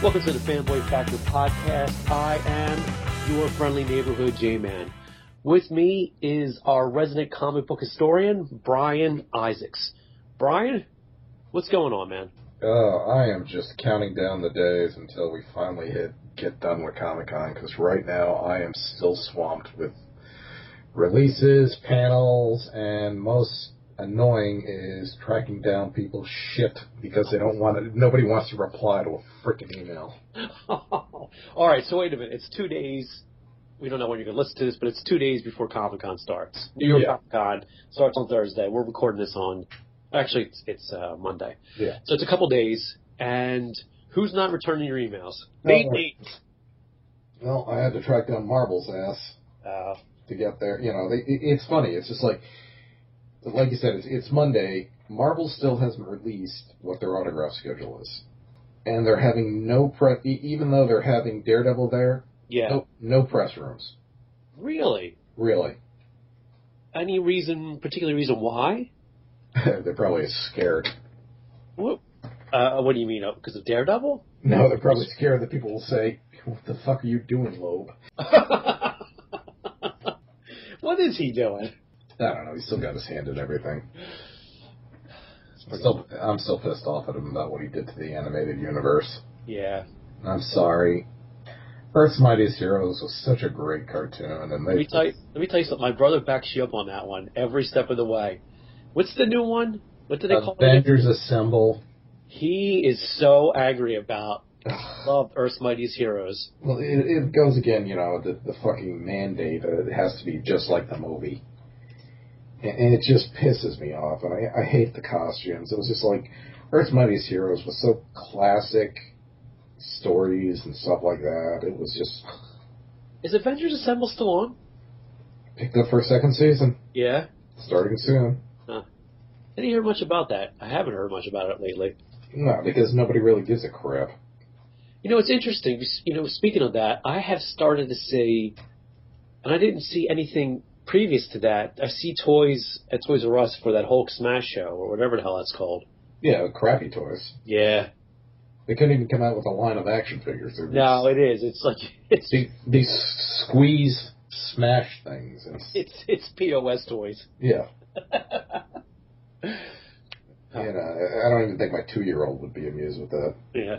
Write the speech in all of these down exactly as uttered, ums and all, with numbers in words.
Welcome to the Fanboy Factor podcast. I am your friendly neighborhood J-Man. With me is our resident comic book historian, Brian Isaacs. Brian, what's going on, man? Uh, I am just counting down the days until we finally hit get done with Comic-Con, because right now I am still swamped with releases, panels, and most annoying is tracking down people's shit because they don't want to, nobody wants to reply to a freaking email. All right, so wait a minute. It's two days. We don't know when you're going to listen to this, but it's two days before Comic-Con starts. New York Yeah. Comic-Con starts on Thursday. We're recording this on, actually, it's, it's uh, Monday. Yeah. So it's a couple days, and who's not returning your emails? Me. Uh, well, I had to track down Marvel's ass Uh, to get there. You know, they, it, it's funny. It's just like, like you said, it's, it's Monday. Marvel still hasn't released what their autograph schedule is. And they're having no press, even though they're having Daredevil there, yeah. no, no press rooms. Really? Really. Any reason, particular reason why? They're probably scared. What? Uh, what do you mean? Because of Daredevil? No, they're probably scared that people will say, "What the fuck are you doing, Loeb?" What is he doing? I don't know. He's still got his hand in everything. I'm still, I'm still pissed off at him about what he did to the animated universe. Yeah. I'm sorry. Earth's Mightiest Heroes was such a great cartoon, and they. Let me tell you. Let me tell you something. My brother backs you up on that one every step of the way. What's the new one? What do they call it? Avengers Assemble. He is so angry about. Loved Earth's Mightiest Heroes. Well, it, it goes again, you know, the, the fucking mandate. Uh, it has to be just like the movie. And, and it just pisses me off, and I, I hate the costumes. It was just like, Earth's Mightiest Heroes was so classic stories and stuff like that. It was just... Is Avengers Assemble still on? Picked up for a second season. Yeah? Starting soon. Huh. I didn't hear much about that. I haven't heard much about it lately. No, because nobody really gives a crap. You know, it's interesting. You know, speaking of that, I have started to see, and I didn't see anything previous to that. I see toys at Toys R Us for that Hulk Smash show, or whatever the hell that's called. Yeah, crappy toys. Yeah. They couldn't even come out with a line of action figures. They're No, it is. It's like it's these, these squeeze smash things. It's it's, it's P O S toys. yeah. You know, I don't even think my two-year-old would be amused with that. Yeah.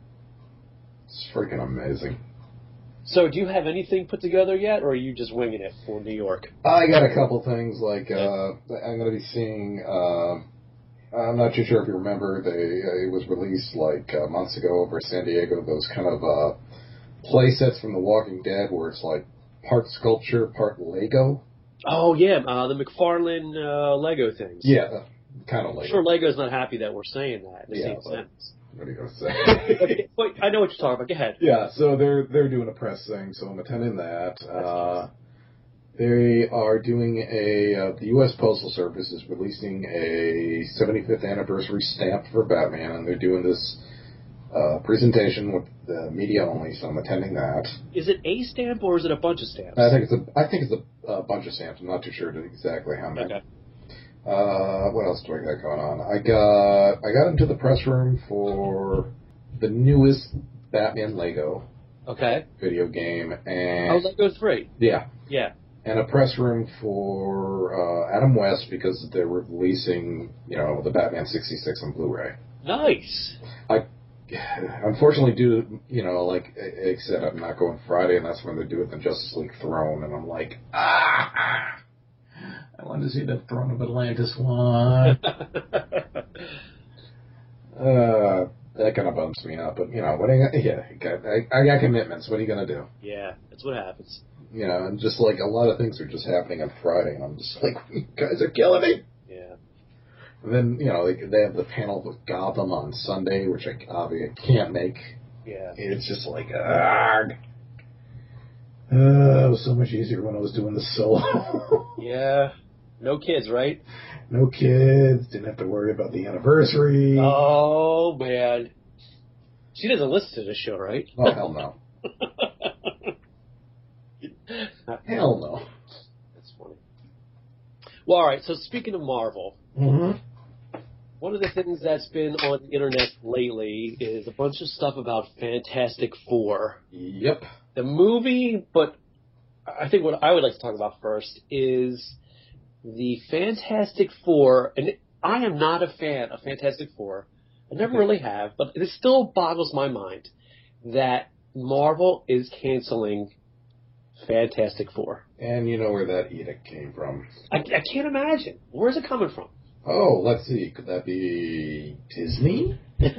It's freaking amazing. So, do you have anything put together yet, or are you just winging it for New York? I got a couple things, like, uh, I'm going to be seeing, uh, I'm not too sure if you remember, they, uh, it was released, like, uh, months ago over in San Diego, those kind of, uh, play sets from The Walking Dead, where it's, like, part sculpture, part Lego. Oh, yeah, uh, the McFarlane uh, Lego things. Yeah, kind of Lego. I'm sure Lego's not happy that we're saying that in the Yeah, same but- sentence. What are you going to say? But, but I know what you're talking about. Go ahead. Yeah, so they're they're doing a press thing, so I'm attending that. Uh, they are doing a uh, the U S Postal Service is releasing a seventy-fifth anniversary stamp for Batman, and they're doing this uh, presentation with the media only. So I'm attending that. Is it a stamp or is it a bunch of stamps? I think it's a I think it's a, a bunch of stamps. I'm not too sure exactly how many. Okay. Uh, what else do I got going on? I got I got into the press room for the newest Batman Lego Okay. video game, Oh, and Lego three. yeah, Yeah. and a press room for uh, Adam West because they're releasing, you know, the Batman sixty-six on Blu-ray. Nice. I unfortunately do, you know, like except I'm not going Friday, and that's when they do it. The Justice League Throne, and I'm like, ah. I wanted to see the Throne of Atlantis one. uh, that kind of bumps me up, but you know, what? Are you, yeah, I, I got commitments. What are you gonna do? Yeah, that's what happens. You know, and just like a lot of things are just happening on Friday, and I'm just like, you guys are killing me. Yeah. And then you know they they have the panel with Gotham on Sunday, which I obviously can't make. Yeah. It's just like, argh. Uh, it was so much easier when I was doing the solo. Yeah. No kids, right? No kids, didn't have to worry about the anniversary. Oh, man. She doesn't listen to this show, right? Oh, hell no. Hell no. That's funny. Well, all right, so speaking of Marvel, Mm-hmm. One of the things that's been on the internet lately is a bunch of stuff about Fantastic Four. Yep. The movie, but I think what I would like to talk about first is the Fantastic Four, and I am not a fan of Fantastic Four. I never really have, but it still boggles my mind that Marvel is canceling Fantastic Four. And you know where that edict came from. I, I can't imagine. Where's it coming from? Oh, let's see. Could that be Disney?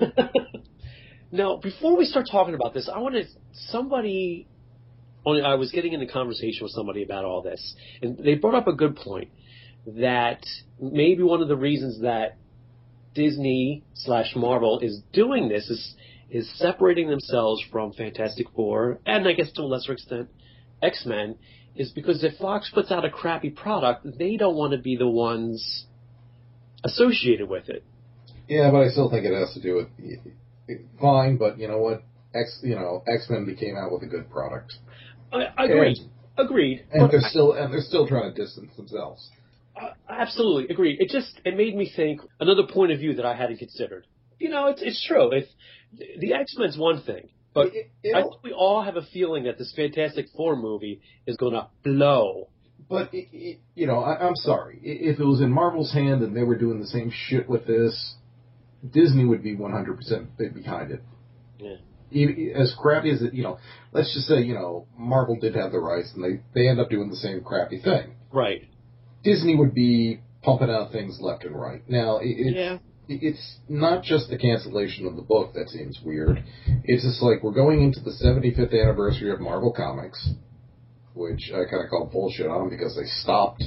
Now, before we start talking about this, I want to, somebody, I was getting in a conversation with somebody about all this, and they brought up a good point, that maybe one of the reasons that Disney slash Marvel is doing this is, is separating themselves from Fantastic Four, and I guess to a lesser extent, X-Men, is because if Fox puts out a crappy product, they don't want to be the ones associated with it. Yeah, but I still think it has to do with fine. But you know what? X, you know, X-Men came out with a good product. I, I agreed. And, agreed. And they're I, still and they're still trying to distance themselves. Uh, absolutely agreed. It just it made me think another point of view that I hadn't considered. You know, it's it's true. If the X-Men's one thing, but it, it, I think we all have a feeling that this Fantastic Four movie is going to blow. But, it, it, you know, I, I'm sorry. If it was in Marvel's hand and they were doing the same shit with this, Disney would be one hundred percent behind it. Yeah. As crappy as it, you know, let's just say, you know, Marvel did have the rights and they, they end up doing the same crappy thing. Right. Disney would be pumping out things left and right. Now, it, it's, yeah. it's not just the cancellation of the book that seems weird. It's just like we're going into the seventy-fifth anniversary of Marvel Comics, which I kind of call bullshit on because they stopped.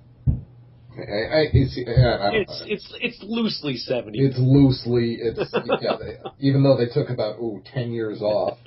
I, I, it's, I don't it's know. it's it's loosely seventy. It's loosely. It's yeah, they, even though they took about ooh ten years off.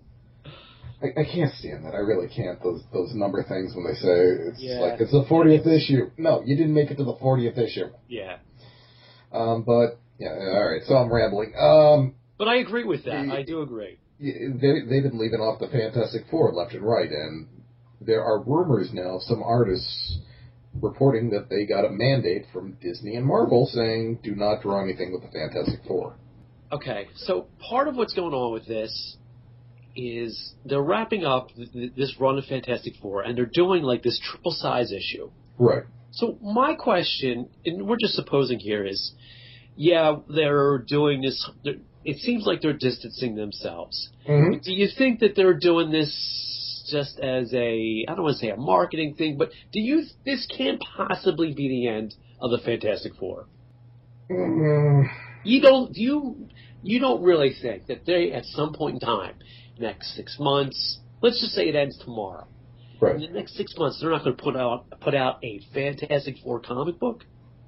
I, I can't stand that. I really can't. Those those number things when they say it's yeah. like it's the fortieth issue. No, you didn't make it to the fortieth issue. Yeah. Um, but yeah, all right. So I'm rambling. Um, but I agree with that. The, I do agree. They they've been leaving off the Fantastic Four left and right, and there are rumors now of some artists reporting that they got a mandate from Disney and Marvel saying, do not draw anything with the Fantastic Four. Okay, so part of what's going on with this is they're wrapping up th- this run of Fantastic Four, and they're doing like this triple size issue. Right. So my question, and we're just supposing here, is, yeah, they're doing this, it seems like they're distancing themselves. Mm-hmm. Do you think that they're doing this just as a, I don't want to say a marketing thing, but do you, this can't possibly be the end of the Fantastic Four? Mm-hmm. You don't, you, you don't really think that they, at some point in time, next six months, let's just say it ends tomorrow. Right. In the next six months, they're not going to put out, put out a Fantastic Four comic book?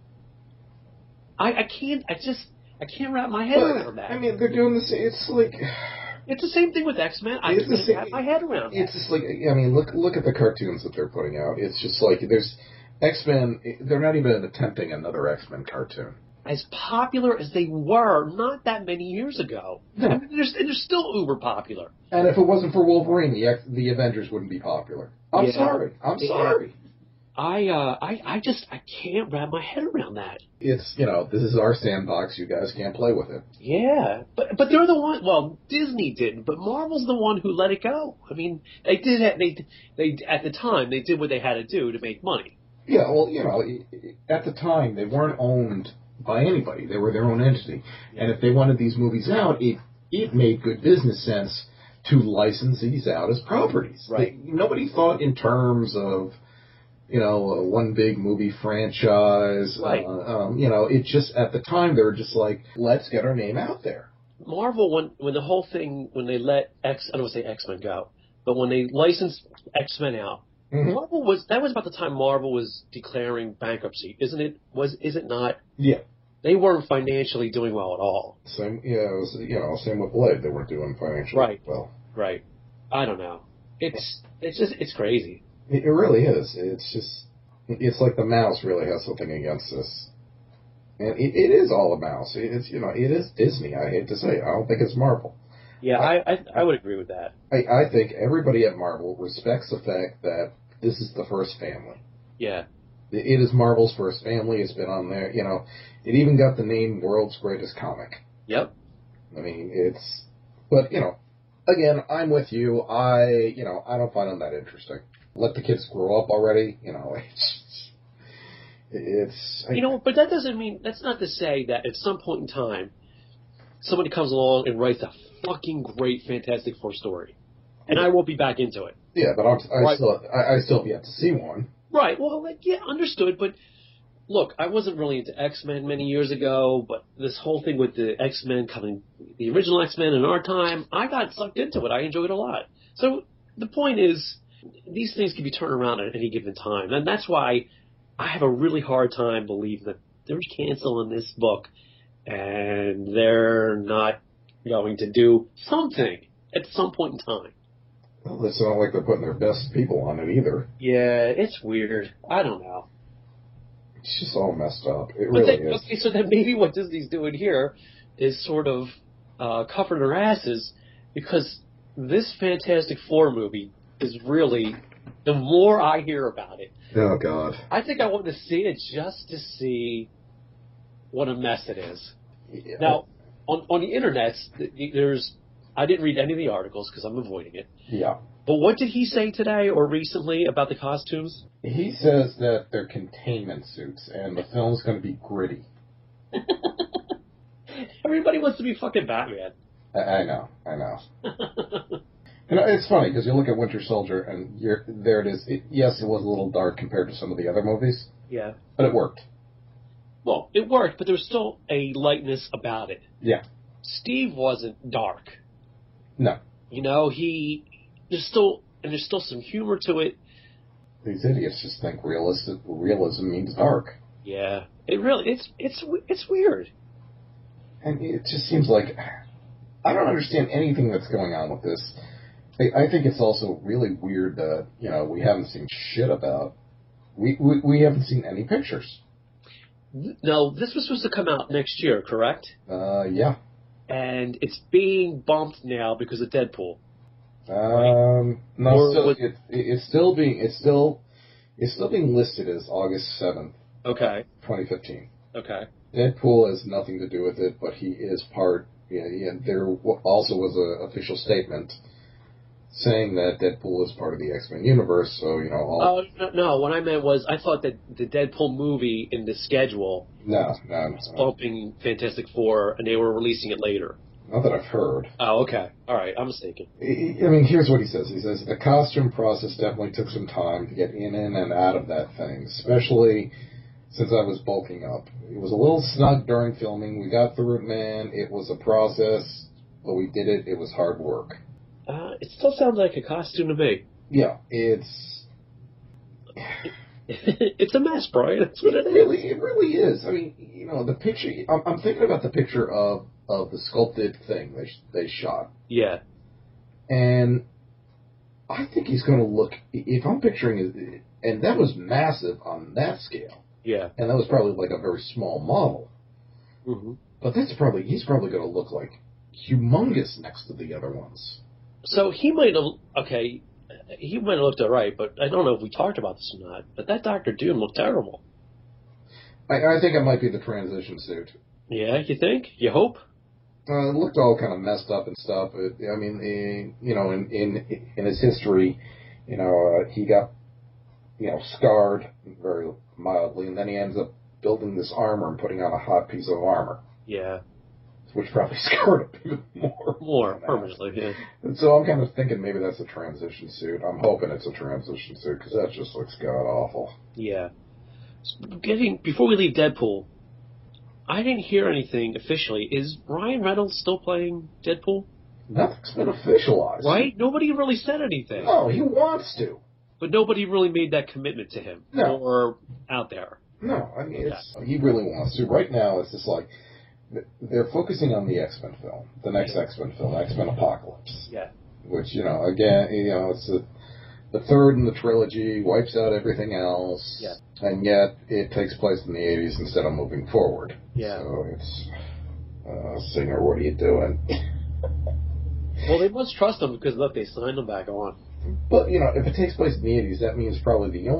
I, I can't, I just, I can't wrap my head but, around that. I mean, they're doing this, it's like... It's the same thing with X-Men. I it's can't wrap my head around that. It's just like, I mean, look look at the cartoons that they're putting out. It's just like, there's X-Men, they're not even attempting another X-Men cartoon. As popular as they were not that many years ago. No. I mean, they're, they're still uber popular. And if it wasn't for Wolverine, the X, the Avengers wouldn't be popular. I'm yeah. sorry. I'm yeah. sorry. I, uh, I, I just, I can't wrap my head around that. It's, you know, this is our sandbox. You guys can't play with it. Yeah, but but they're the one. Well, Disney didn't, but Marvel's the one who let it go. I mean, they did. They they at the time they did what they had to do to make money. Yeah, well, you know, at the time they weren't owned by anybody. They were their own entity, yeah. And if they wanted these movies out, it it made good business sense to license these out as properties. Right. They, nobody thought in terms of, you know, one big movie franchise. Right. Uh, um, you know, it just, at the time, they were just like, let's get our name out there. Marvel, when when the whole thing, when they let X, I don't want to say X-Men go, but when they licensed X-Men out, mm-hmm. Marvel was, that was about the time Marvel was declaring bankruptcy, isn't it? Was, is it not? Yeah. They weren't financially doing well at all. Same, yeah, it was, you know, same with Blade. They weren't doing financially right. well. Right. I don't know. It's, it's just, it's crazy. It really is. It's just, it's like the mouse really has something against this. And it, it is all a mouse. It's, you know, it is Disney. I hate to say it. I don't think it's Marvel. Yeah, I, I, I would agree with that. I, I think everybody at Marvel respects the fact that this is the first family. Yeah. It is Marvel's first family. It's been on there. You know, it even got the name World's Greatest Comic. Yep. I mean, it's... But, you know, again, I'm with you. I, you know, I don't find them that interesting. Let the kids grow up already. You know, it's... it's you know, but that doesn't mean... That's not to say that at some point in time, somebody comes along and writes a fucking great Fantastic Four story. And I won't be back into it. Yeah, but I'm, I, right. still, I, I still have yet to see one. Right, well, like, yeah, understood, but look, I wasn't really into X-Men many years ago, but this whole thing with the X-Men coming, the original X-Men in our time, I got sucked into it. I enjoyed it a lot. So the point is, these things can be turned around at any given time, and that's why I have a really hard time believing that they're canceling this book, and they're not going to do something at some point in time. Well, it's not like they're putting their best people on it either. Yeah, it's weird. I don't know. It's just all messed up. It but really then, is. Okay, so then maybe what Disney's doing here is sort of uh, covering their asses, because this Fantastic Four movie is really, the more I hear about it, oh God, I think I want to see it just to see what a mess it is. Yeah. Now, on on the internet, there's I didn't read any of the articles because I'm avoiding it. Yeah. But what did he say today or recently about the costumes? He says that they're containment suits and the film's going to be gritty. Everybody wants to be fucking Batman. I, I know, I know. You know, it's funny because you look at Winter Soldier and you're, there it is. It, yes, it was a little dark compared to some of the other movies. Yeah. But it worked. Well, it worked, but there was still a lightness about it. Yeah. Steve wasn't dark. No. You know, he there's still and there's still some humor to it. These idiots just think realistic realism means dark. Yeah, it really it's it's it's weird. And it just seems like I don't understand anything that's going on with this. I, I think it's also really weird that you know we haven't seen shit about. We we, we haven't seen any pictures. No, this was supposed to come out next year, correct? Uh, yeah. And it's being bumped now because of Deadpool. Um, no, Or still, was- it, it, it's still being it's still it's still being listed as August seventh, Okay. twenty fifteen. Okay. Deadpool has nothing to do with it, but he is part. You know, yeah, there also was an official statement saying that Deadpool is part of the X-Men universe. So you know, all, Oh no, no, what I meant was I thought that the Deadpool movie in the schedule no, no, was no, bumping Fantastic Four, and they were releasing it later. not that I've heard. Oh, okay. All right, I'm mistaken. I I mean, here's what he says. He says, the costume process definitely took some time to get in and out of that thing, especially since I was bulking up. It was a little snug during filming. We got through it, man. It was a process, but we did it. It was hard work. Uh, it still sounds like a costume to me. Yeah, it's... It's a mess, Brian. That's what it It is. really, it really is. I mean, you know, the picture... I'm, I'm thinking about the picture of, of the sculpted thing they, they shot. Yeah. And I think he's going to look... If I'm picturing it... And that was massive on that scale. Yeah. And that was probably like a very small model. Mm-hmm. But that's probably... He's probably going to look like humongous next to the other ones. So he might have... Okay, he might have looked all right, but I don't know if we talked about this or not, but that Doctor Doom looked terrible. I, I think it might be the transition suit. Yeah, you think? You hope? Uh, it looked all kind of messed up and stuff. It, I mean, eh, you know, in, in in his history, you know, uh, he got, you know, scarred very mildly, and then he ends up building this armor and putting on a hot piece of armor, Yeah. which probably scarred him even more. More, permanently, yeah. And so I'm kind of thinking maybe that's a transition suit. I'm hoping it's a transition suit, because that just looks god-awful. Yeah. Getting Before we leave Deadpool, I didn't hear anything officially. Is Ryan Reynolds still playing Deadpool? Nothing's been officialized. Right? Nobody really said anything. No, he wants to. But nobody really made that commitment to him. No. Or out there. No, I mean, it's, he really wants to. Right now, it's just like, they're focusing on the X-Men film, the next X-Men film, X-Men Apocalypse. Yeah. Which, you know, again, you know, it's the, the third in the trilogy, wipes out everything else. Yeah. And yet, it takes place in the eighties instead of moving forward. Yeah. So it's, uh, Singer, what are you doing? Well, they must trust him because, look, they signed him back on. But, you know, if it takes place in the eighties, that means probably the only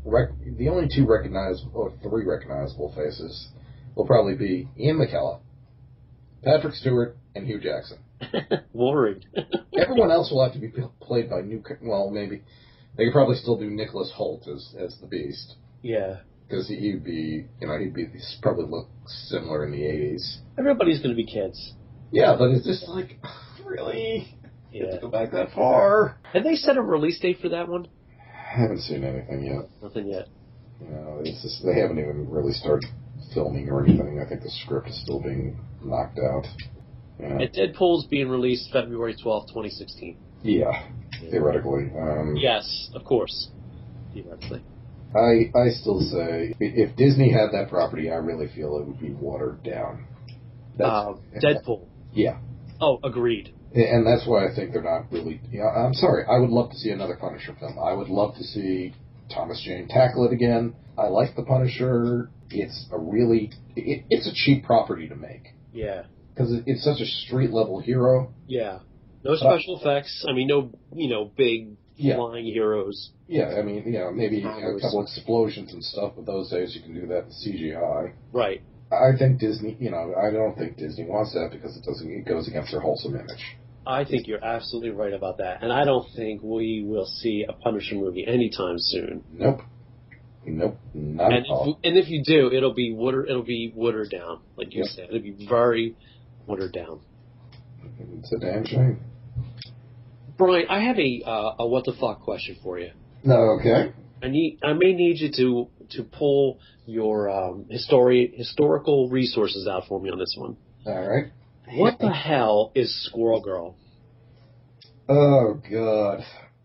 rec- the only two recognizable, or three recognizable faces will probably be Ian McKellen, Patrick Stewart, and Hugh Jackson. Wolverine. Everyone else will have to be played by new. Well, maybe they could probably still do Nicholas Hoult as as the Beast. Yeah. Because he'd be, you know, he'd be he's probably look similar in the eighties. Everybody's going to be kids. Yeah, but it's just like, really? Yeah. You have to go back that far? Have they set a release date for that one? I haven't seen anything yet. Nothing yet. You know, it's just, they haven't even really started filming or anything. I think the script is still being knocked out. You know? And Deadpool's being released February twelfth, twenty sixteen. Yeah, theoretically. Um, yes, of course. Theoretically. I I still say, if Disney had that property, I really feel it would be watered down. That's, Uh, Deadpool. Yeah. Oh, agreed. And that's why I think they're not really... You know, I'm sorry, I would love to see another Punisher film. I would love to see Thomas Jane tackle it again. I like the Punisher. It's a really... It, it's a cheap property to make. Yeah. Because it, it's such a street-level hero. Yeah. No special uh, effects. I mean, no, you know, big yeah. flying heroes. Yeah, I mean, you know, maybe you know, a couple explosions and stuff, but those days you can do that in C G I. Right. I think Disney, you know, I don't think Disney wants that because it doesn't. It goes against their wholesome image. I think you're absolutely right about that, and I don't think we will see a Punisher movie anytime soon. Nope. Nope. Not and at all. If, and if you do, it'll be water. It'll be watered down, like you yep. said. It'll be very watered down. It's a damn shame. Brian, I have a uh, a what the fuck question for you. No, okay. I need. I may need you to to pull your um, histori- historical resources out for me on this one. All right. What the hell is Squirrel Girl? Oh God.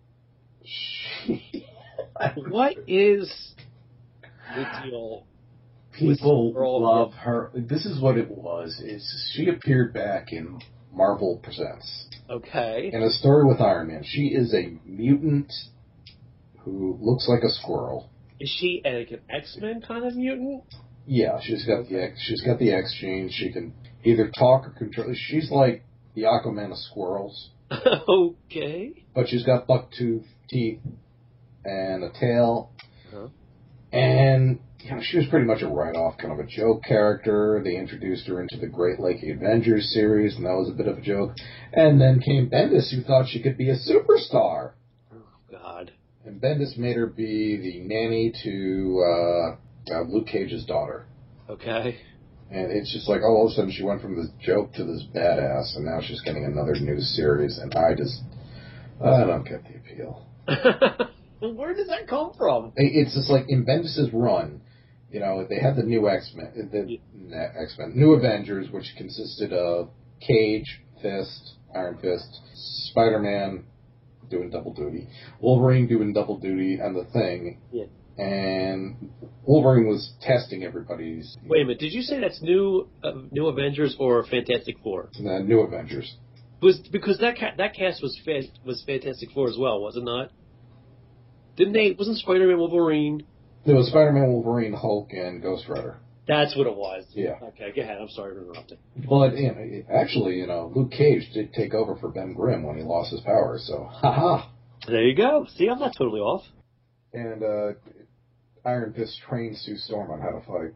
What is the deal? People love her. This is what it was. Is she appeared back in Marvel Presents. Okay. In a story with Iron Man. She is a mutant who looks like a squirrel. Is she like an X-Men kind of mutant? Yeah, she's got the X. She's got the X gene. She can either talk or control. She's like the Aquaman of squirrels. Okay. But she's got buck-tooth teeth and a tail. Uh-huh. And you know, she was pretty much a write-off, kind of a joke character. They introduced her into the Great Lake Avengers series, and that was a bit of a joke. And then came Bendis, who thought she could be a superstar. Oh, God. And Bendis made her be the nanny to uh, uh, Luke Cage's daughter. Okay. And it's just like, all of a sudden, she went from this joke to this badass, and now she's getting another new series, and I just, I don't get the appeal. Where did that come from? It's just like, in Bendis' run, you know, they had the new X-Men, the yeah. X-Men, New Avengers, which consisted of Cage, Fist, Iron Fist, Spider-Man doing double duty, Wolverine doing double duty, and the Thing. Yeah. And Wolverine was testing everybody's... Wait a minute, did you say that's New uh, New Avengers or Fantastic Four? Uh, new Avengers. Was because that ca- that cast was fa- was Fantastic Four as well, was it not? Didn't they? Wasn't Spider-Man, Wolverine? It was Spider-Man, Wolverine, Hulk, and Ghost Rider. That's what it was. Yeah. Okay, go ahead. I'm sorry for interrupting. But you know, actually, you know, Luke Cage did take over for Ben Grimm when he lost his powers. So, haha. There you go. See, I'm not totally off. And uh, Iron Fist trained Sue Storm on how to fight.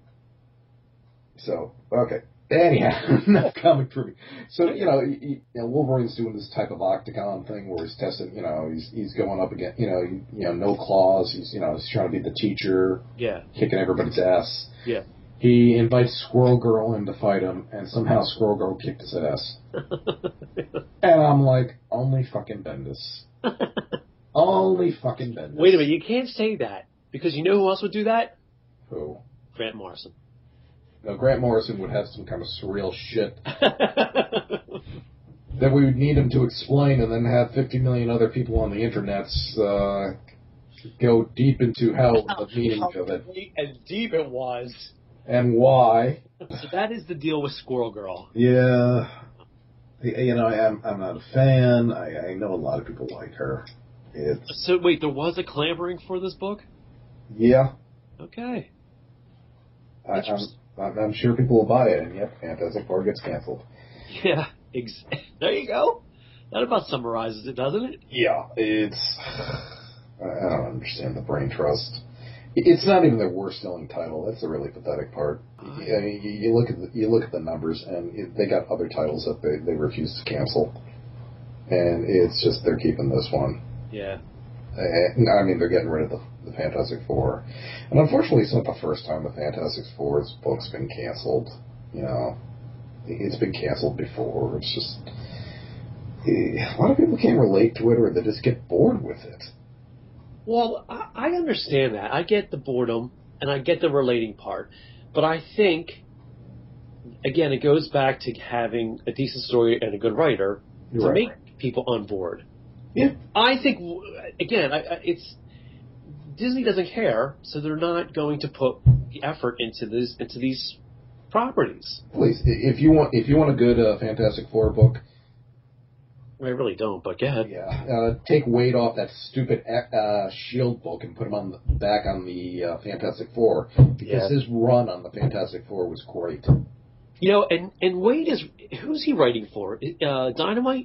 So, okay. Anyhow, enough comic for me. So, you know, you know, Wolverine's doing this type of octagon thing where he's testing, you know, he's he's going up against, you know, you, you know, no claws. He's, you know, he's trying to be the teacher. Yeah. Kicking everybody's ass. Yeah. He invites Squirrel Girl in to fight him, and somehow Squirrel Girl kicked his ass. And I'm like, only fucking Bendis. Only fucking Bendis. Wait a minute, you can't say that. Because you know who else would do that? Who? Grant Morrison. No, Grant Morrison would have some kind of surreal shit that we would need him to explain, and then have fifty million other people on the internets uh, go deep into how the meaning of it. And deep it was. And why. So that is the deal with Squirrel Girl. Yeah. You know, I'm, I'm not a fan. I, I know a lot of people like her. It's... So wait, there was a clamoring for this book? Yeah. Okay. I, I'm, I'm sure people will buy it, and yep, Fantastic Four gets canceled. Yeah, ex- there you go. That about summarizes it, doesn't it? Yeah, it's... I don't understand the brain trust. It's not even their worst-selling title. That's the really pathetic part. I mean, you, you look at the, you look at the numbers, and it, they got other titles that they, they refuse to cancel, and it's just they're keeping this one. Yeah. And, I mean, they're getting rid of the, the Fantastic Four, and unfortunately, it's not the first time the Fantastic Four's book's been canceled. You know, it's been canceled before. It's just a lot of people can't relate to it, or they just get bored with it. Well, I, I understand that. I get the boredom, and I get the relating part. But I think, again, it goes back to having a decent story and a good writer You're to right. make people on board. Yeah. I think, again, I, I, it's Disney doesn't care, so they're not going to put the effort into this into these properties. Please, if you want, if you want a good uh, Fantastic Four book, I really don't, but go ahead. yeah, uh, take weight off that stupid uh, Shield book and put him on the, back on the uh, Fantastic Four, because Yeah. his run on the Fantastic Four was great. You know, and and Wade is who's he writing for? Uh, Dynamite?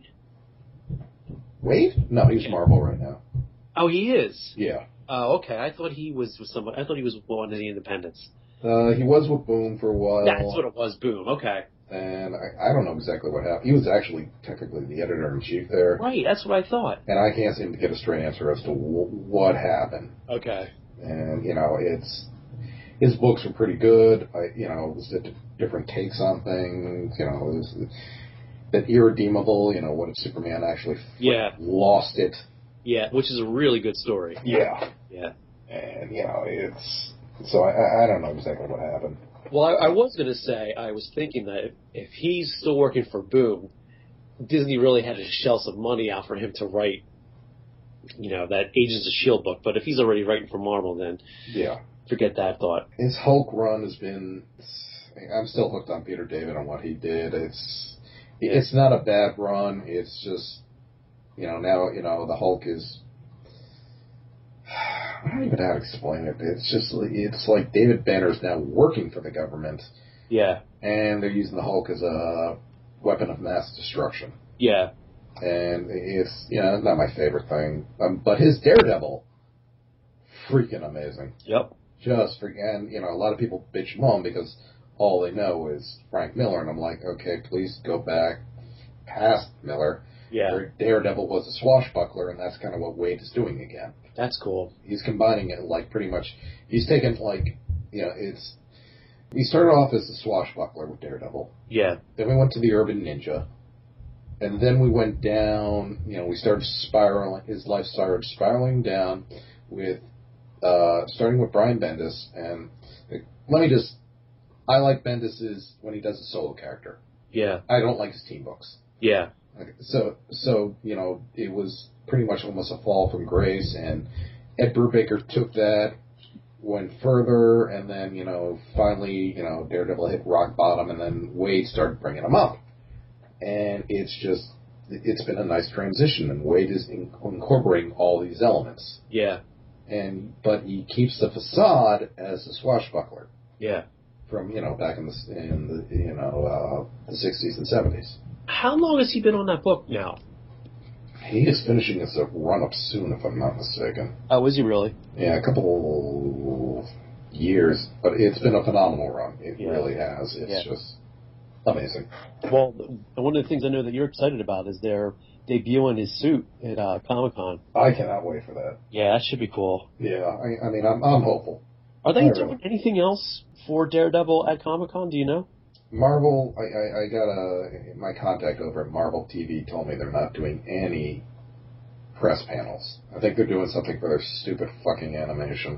Wade? No, he's Yeah. Marvel right now. Oh, he is. Yeah. Oh, okay. I thought he was with someone. I thought he was one of the Independents. Uh, he was with Boom for a while. That's what it was. Boom. Okay. And I, I don't know exactly what happened. He was actually technically the editor-in-chief there. Right. That's what I thought. And I can't seem to get a straight answer as to w- what happened. Okay. And, you know, it's... His books were pretty good. I, you know, it was d- different takes on things. You know, it was that Irredeemable, you know, what if Superman actually Yeah. lost it? Yeah, which is a really good story. Yeah. Yeah. And, you know, it's... So I, I don't know exactly what happened. Well, I, I was going to say, I was thinking that if, if he's still working for Boom, Disney really had to shell some money out for him to write, you know, that Agents of S H I E L D book. But if he's already writing for Marvel, then Yeah. forget that thought. His Hulk run has been... I'm still hooked on Peter David on what he did. It's Yeah. it's not a bad run. It's just, you know, now, you know, the Hulk is... I don't even know how to explain it. It's just, it's like David Banner's now working for the government, Yeah. and they're using the Hulk as a weapon of mass destruction. Yeah. And it's, you know, not my favorite thing. Um, but his Daredevil, freaking amazing. Yep. Just for, and, you know, a lot of people bitch and moan because all they know is Frank Miller, and I'm like, okay, please go back past Miller. Yeah. Where Daredevil was a swashbuckler, and that's kind of what Wade is doing again. That's cool. He's combining it, like, pretty much, he's taken, like, you know, it's, he started off as a swashbuckler with Daredevil. Yeah. Then we went to the Urban Ninja. And then we went down, you know, we started spiraling, his life started spiraling down with, uh, starting with Brian Bendis. And let me just, I like Bendis's, when he does a solo character. Yeah. I don't like his team books. Yeah. Okay, So, so, you know, it was pretty much almost a fall from grace, and Ed Brubaker took that, went further, and then, you know, finally, you know, Daredevil hit rock bottom, and then Wade started bringing him up. And it's just, it's been a nice transition, and Wade is in, incorporating all these elements. Yeah. And, but he keeps the facade as a swashbuckler Yeah. from, you know, back in the, in the you know, uh, the sixties and seventies. How long has he been on that book now? He is finishing his run-up soon, if I'm not mistaken. Oh, is he really? Yeah, a couple years, but it's been a phenomenal run. It Yeah. really has. It's Yeah. just amazing. Well, one of the things I know that you're excited about is their debut in his suit at uh, Comic-Con. I cannot wait for that. Yeah, that should be cool. Yeah, I, I mean, I'm, I'm hopeful. Are they I doing really- anything else for Daredevil at Comic-Con? Do you know? Marvel, I, I, I got a, my contact over at Marvel T V told me they're not doing any press panels. I think they're doing something for their stupid fucking animation,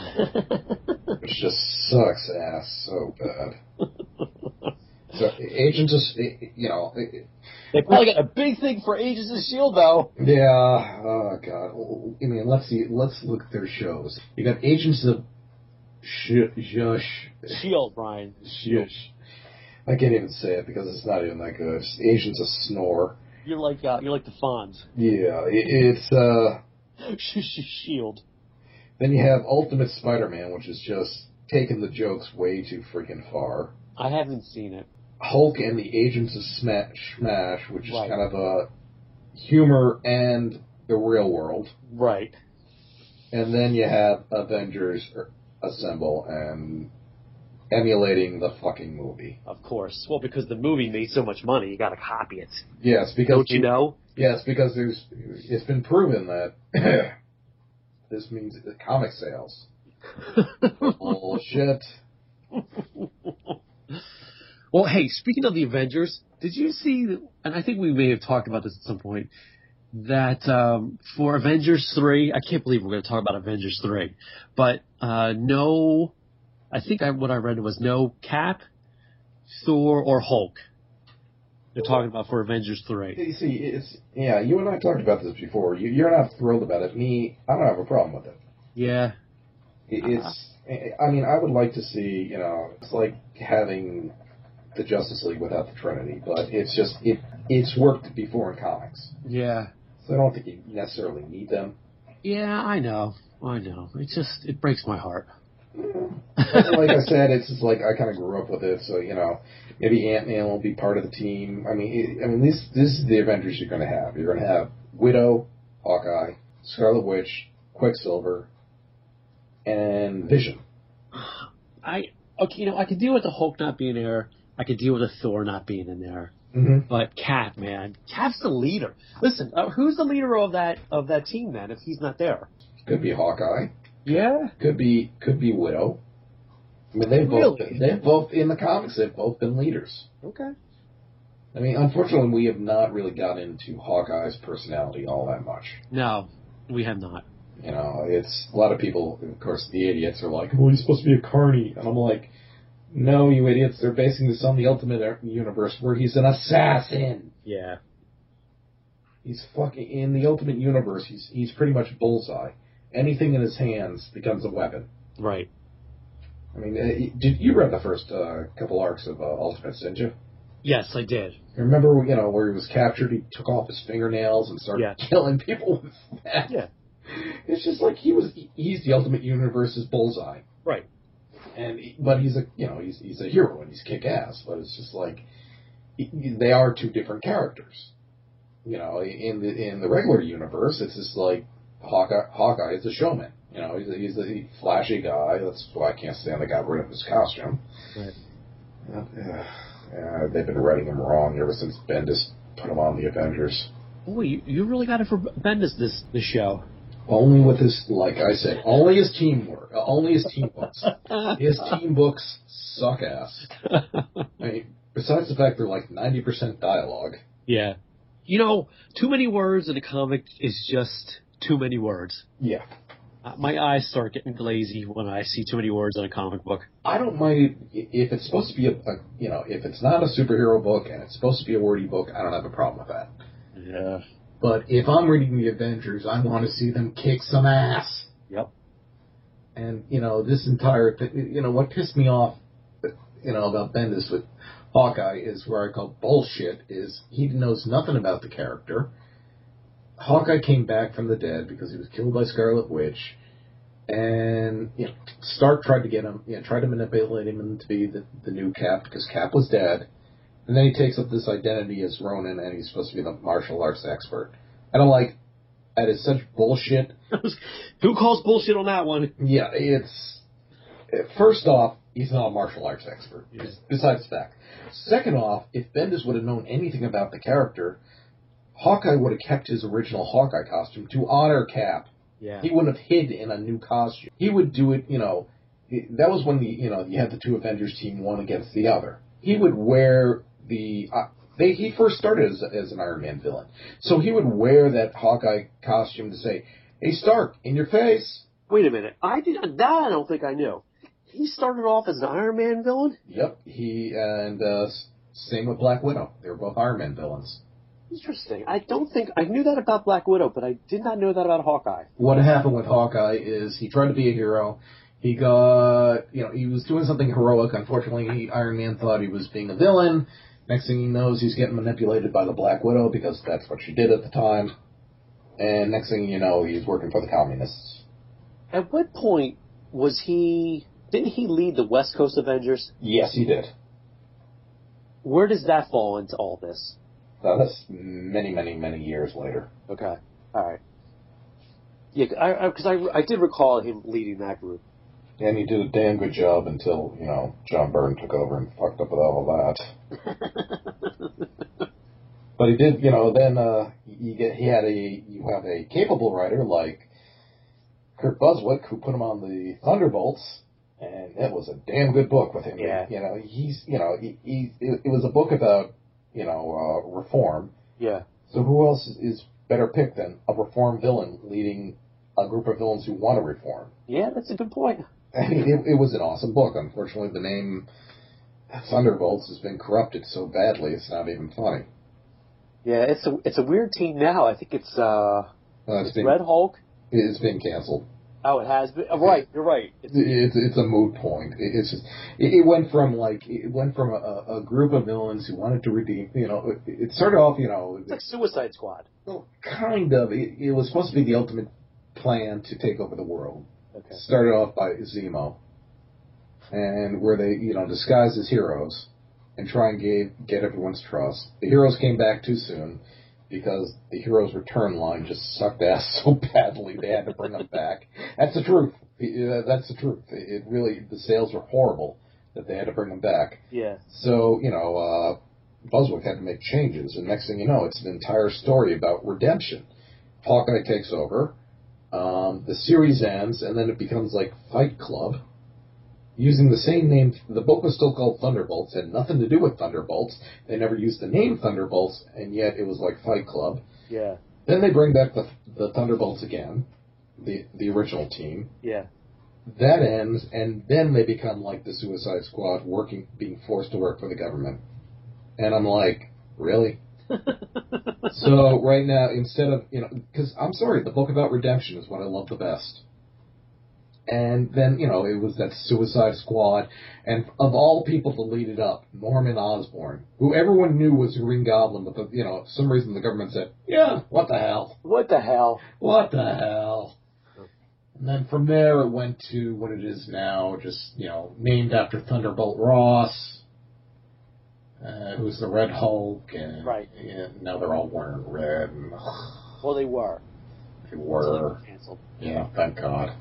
which just sucks ass so bad. So, Agents of, you know, They probably got a big thing for Agents of S H I E L D, though. yeah, oh god. I mean, let's see, let's look at their shows. You got Agents of Sh- Shush. S H I E L D, Brian. Shush. I can't even say it because it's not even that good. It's Agents of Snore. You're like uh, you're like the Fonz. Yeah, it, it's, uh... S H I E L D. Then you have Ultimate Spider-Man, which is just taking the jokes way too freaking far. I haven't seen it. Hulk and the Agents of Smash, Smash which is Right. kind of a humor and the real world. Right. And then you have Avengers Assemble and emulating the fucking movie. Of course. Well, because the movie made so much money, you got to copy it. Yes, because don't you know? Yes, because there's it's been proven that this means the comic sales. Bullshit. Well, hey, speaking of the Avengers, did you see, and I think we may have talked about this at some point, that um, for Avengers three, I can't believe we're going to talk about Avengers three, but uh, no, I think I, what I read was no Cap, Thor, or Hulk. They're talking about for Avengers three. You see, it's, yeah, you and I talked about this before. You, you're not thrilled about it. Me, I don't have a problem with it. Yeah. It, it's, I mean, I would like to see, you know, it's like having the Justice League without the Trinity, but it's just, it it's worked before in comics. Yeah. So I don't think you necessarily need them. Yeah, I know. I know. It just, it breaks my heart. Like I said, it's just like I kind of grew up with it, so, you know, maybe Ant-Man will be part of the team. I mean, it, I mean, this this is the Avengers you're going to have. You're going to have Widow, Hawkeye, Scarlet Witch, Quicksilver, and Vision. I okay, you know, I could deal with the Hulk not being there. I could deal with the Thor not being in there. Mm-hmm. But Cap, man, Cap's the leader. Listen, uh, who's the leader of that of that team then? If he's not there, could be Hawkeye. Yeah. Could be could be Widow. I mean, they've both really? been, they've both in the comics. They've both been leaders. Okay. I mean, unfortunately, we have not really got into Hawkeye's personality all that much. No, we have not. You know, it's a lot of people. Of course, the idiots are like, "Well, he's supposed to be a carny," and I'm like, "No, you idiots! They're basing this on the Ultimate Universe, where he's an assassin." Yeah. He's fucking in the Ultimate Universe. He's he's pretty much Bullseye. Anything in his hands becomes a weapon. Right. I mean, uh, did you read the first uh, couple arcs of uh, Ultimates, didn't you? Yes, I did. Remember, you know, where he was captured, he took off his fingernails and started yeah. killing people with that. Yeah. It's just like he was, he's the Ultimate Universe's Bullseye. Right. And, but he's a, you know, he's he's a hero and he's kick-ass, but it's just like, they are two different characters. You know, in the, in the regular universe, it's just like, Hawkeye, Hawkeye is a showman. You know, he's a, he's a flashy guy. That's why I can't stand they got rid of his costume. Right. Uh, yeah, they've been writing him wrong ever since Bendis put him on the Avengers. Oh, you, you really got it for Bendis this this show. Only with his, like I said, only his teamwork, only his team books. His team books suck ass. I mean, besides the fact they're like ninety percent dialogue. Yeah. You know, too many words in a comic is just too many words. Yeah. Uh, my eyes start getting glazy when I see too many words in a comic book. I don't mind if it's supposed to be a, a, you know, if it's not a superhero book and it's supposed to be a wordy book, I don't have a problem with that. Yeah. But if I'm reading the Avengers, I want to see them kick some ass. Yep. And, you know, this entire, th- you know, what pissed me off, you know, about Bendis with Hawkeye is where I call bullshit is he knows nothing about the character. Hawkeye came back from the dead because he was killed by Scarlet Witch, and you know Stark tried to get him, you know, tried to manipulate him to be the, the new Cap because Cap was dead, and then he takes up this identity as Ronin, and he's supposed to be the martial arts expert. And I'm like, that is such bullshit. Who calls bullshit on that one? Yeah, it's first off, he's not a martial arts expert. Yeah. Besides the fact, second off, if Bendis would have known anything about the character, Hawkeye would have kept his original Hawkeye costume to honor Cap. Yeah. He wouldn't have hid in a new costume. He would do it, you know, that was when the, you know, you had the two Avengers team, one against the other. He would wear the, uh, they, he first started as, as an Iron Man villain. So he would wear that Hawkeye costume to say, hey Stark, in your face. Wait a minute. I did that I don't think I knew. He started off as an Iron Man villain? Yep. He, and, uh, same with Black Widow. They were both Iron Man villains. Interesting. I don't think I knew that about Black Widow, but I did not know that about Hawkeye. What happened with Hawkeye is he tried to be a hero. He got, you know, he was doing something heroic. Unfortunately, he, Iron Man thought he was being a villain. Next thing he knows, he's getting manipulated by the Black Widow because that's what she did at the time. And next thing you know, he's working for the communists. At what point was he? Didn't he lead the West Coast Avengers? Yes, he did. Where does that fall into all this? Uh, that's many, many, many years later. Okay. All right. Yeah, because I, I, 'cause I, I did recall him leading that group. And he did a damn good job until, you know, John Byrne took over and fucked up with all of that. But he did, you know, then uh, you get, he had a, you have a capable writer like Kurt Buswick who put him on the Thunderbolts, and it was a damn good book with him. Yeah. You know, he's, you know, he, he it, it was a book about, you know, uh, reform. Yeah. So who else is better picked than a reform villain leading a group of villains who want to reform? Yeah, that's a good point. I mean, it, it was an awesome book. Unfortunately, the name Thunderbolts has been corrupted so badly, it's not even funny. Yeah, it's a it's a weird team now. I think it's uh, Uh, it's it's been, Red Hulk. It's been canceled. Oh, it has been. Oh, right, you're right. It's, It's it's a moot point. It, it's just it, it went from like it went from a, a group of villains who wanted to redeem. You know, it, it started off. You know, it's like Suicide Squad. Well, kind of. It, it was supposed to be the ultimate plan to take over the world. Okay. Started off by Zemo, and where they, you know, disguised as heroes and try and get, get everyone's trust. The heroes came back too soon because the heroes' return line just sucked ass so badly they had to bring them back. That's the truth. That's the truth. It really, the sales were horrible that they had to bring them back. Yeah. So, you know, uh, Buswick had to make changes, and next thing you know, it's an entire story about redemption. Hawkeye takes over. Um, the series ends, and then it becomes like Fight Club, using the same name. The book was still called Thunderbolts, had nothing to do with Thunderbolts. They never used the name Thunderbolts, and yet it was like Fight Club. Yeah. Then they bring back the the Thunderbolts again, the the original team. Yeah. That ends, and then they become like the Suicide Squad, working, being forced to work for the government. And I'm like, really? So right now, instead of, you know, because I'm sorry, the book about redemption is what I love the best. And then, you know, it was that Suicide Squad, and of all people to lead it up, Norman Osborn, who everyone knew was Green Goblin, but, the, you know, for some reason the government said, yeah, what the hell? What the hell? What the hell? And then from there it went to what it is now, just, you know, named after Thunderbolt Ross, uh, who's the Red Hulk, and, right. and now they're all wearing red. And, well, they were. They were. So they were canceled. Yeah, thank God.